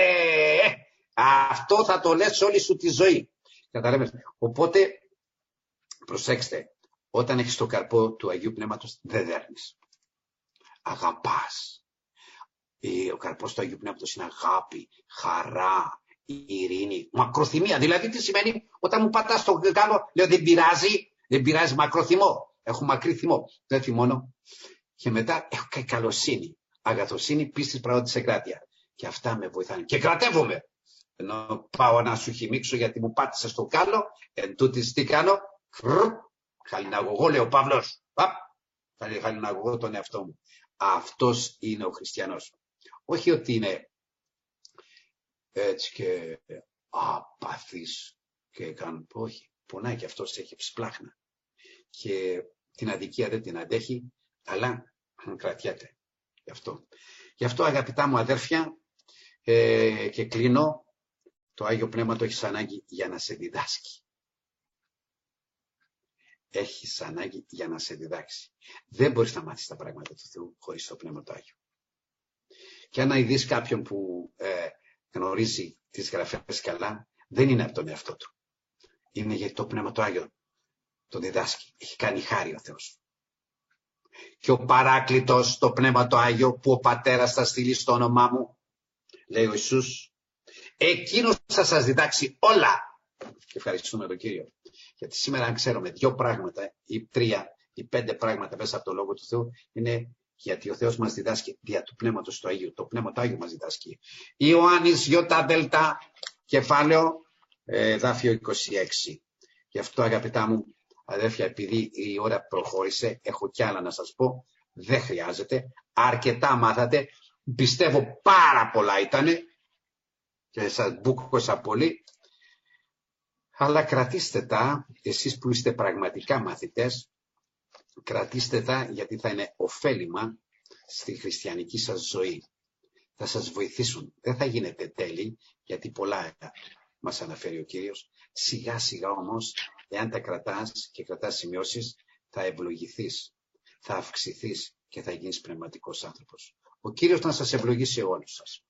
αυτό θα το λες όλη σου τη ζωή. Καταλαβαίνετε. Οπότε προσέξτε, όταν έχεις το καρπό του Αγίου Πνεύματος δεν δέρνεις. Αγαπάς. Ο καρπός του Αγίου Πνεύματος είναι αγάπη, χαρά, ειρήνη, μακροθυμία. Δηλαδή τι σημαίνει? Όταν μου πατάς το κάλο, λέω δεν πειράζει, μακροθυμώ. Έχω μακρύ θυμό. Δεν θυμώνω. Και μετά έχω και καλοσύνη, αγαθοσύνη, πίστης, πραγματική εγκράτεια. Και αυτά με βοηθάνε. Και κρατεύομαι. Ενώ πάω να σου χυμίξω γιατί μου πάτησες το κάλο, εν τούτης τι κάνω? Χαλιναγωγό, λέει ο Παύλος. Χαλιναγωγό τον εαυτό μου. Αυτός είναι ο χριστιανός. Όχι ότι είναι έτσι και απαθής και κάνουν. Όχι. Πονάει και αυτός, έχει ψπλάχνα. Και την αδικία δεν την αντέχει, αλλά κρατιέται. Γι' αυτό αγαπητά μου αδέρφια, και κλείνω, το Άγιο Πνεύμα το έχεις ανάγκη για να σε διδάσκει. Έχεις ανάγκη για να σε διδάξει. Δεν μπορείς να μάθεις τα πράγματα του Θεού χωρίς το Πνεύμα το Άγιο. Και αν δεις κάποιον που γνωρίζει τις γραφές καλά, δεν είναι από τον εαυτό του. Είναι γιατί το Πνεύμα το Άγιο το διδάσκει. Έχει κάνει χάρη ο Θεός. Και ο Παράκλητος, το Πνεύμα το Άγιο, που ο Πατέρας θα στείλει στο όνομά μου, λέει ο Ιησούς, εκείνος θα σας διδάξει όλα. Και ευχαριστούμε τον Κύριο. Γιατί σήμερα αν ξέρουμε 2 πράγματα ή 3 ή 5 πράγματα μέσα από το Λόγο του Θεού, είναι γιατί ο Θεός μας διδάσκει δια του Πνεύματος του Αγίου. Το Πνεύμα του Άγιου μας διδάσκει. Ιωάννης ΙΔ κεφάλαιο δάφιο 26. Γι' αυτό αγαπητά μου, Αδέρφια, επειδή η ώρα προχώρησε, έχω κι άλλα να σας πω. Δεν χρειάζεται. Αρκετά μάθατε. Πιστεύω πάρα πολλά ήτανε. Και σας μπούκωσα πολύ. Αλλά κρατήστε τα, εσείς που είστε πραγματικά μαθητές, κρατήστε τα γιατί θα είναι ωφέλιμα στη χριστιανική σας ζωή. Θα σας βοηθήσουν. Δεν θα γίνετε τέλειοι, γιατί πολλά μας αναφέρει ο Κύριος. Σιγά σιγά όμως, εάν τα κρατάς και κρατάς σημειώσεις, θα ευλογηθείς, θα αυξηθείς και θα γίνεις πνευματικός άνθρωπος. Ο Κύριος να σας ευλογήσει όλους σας.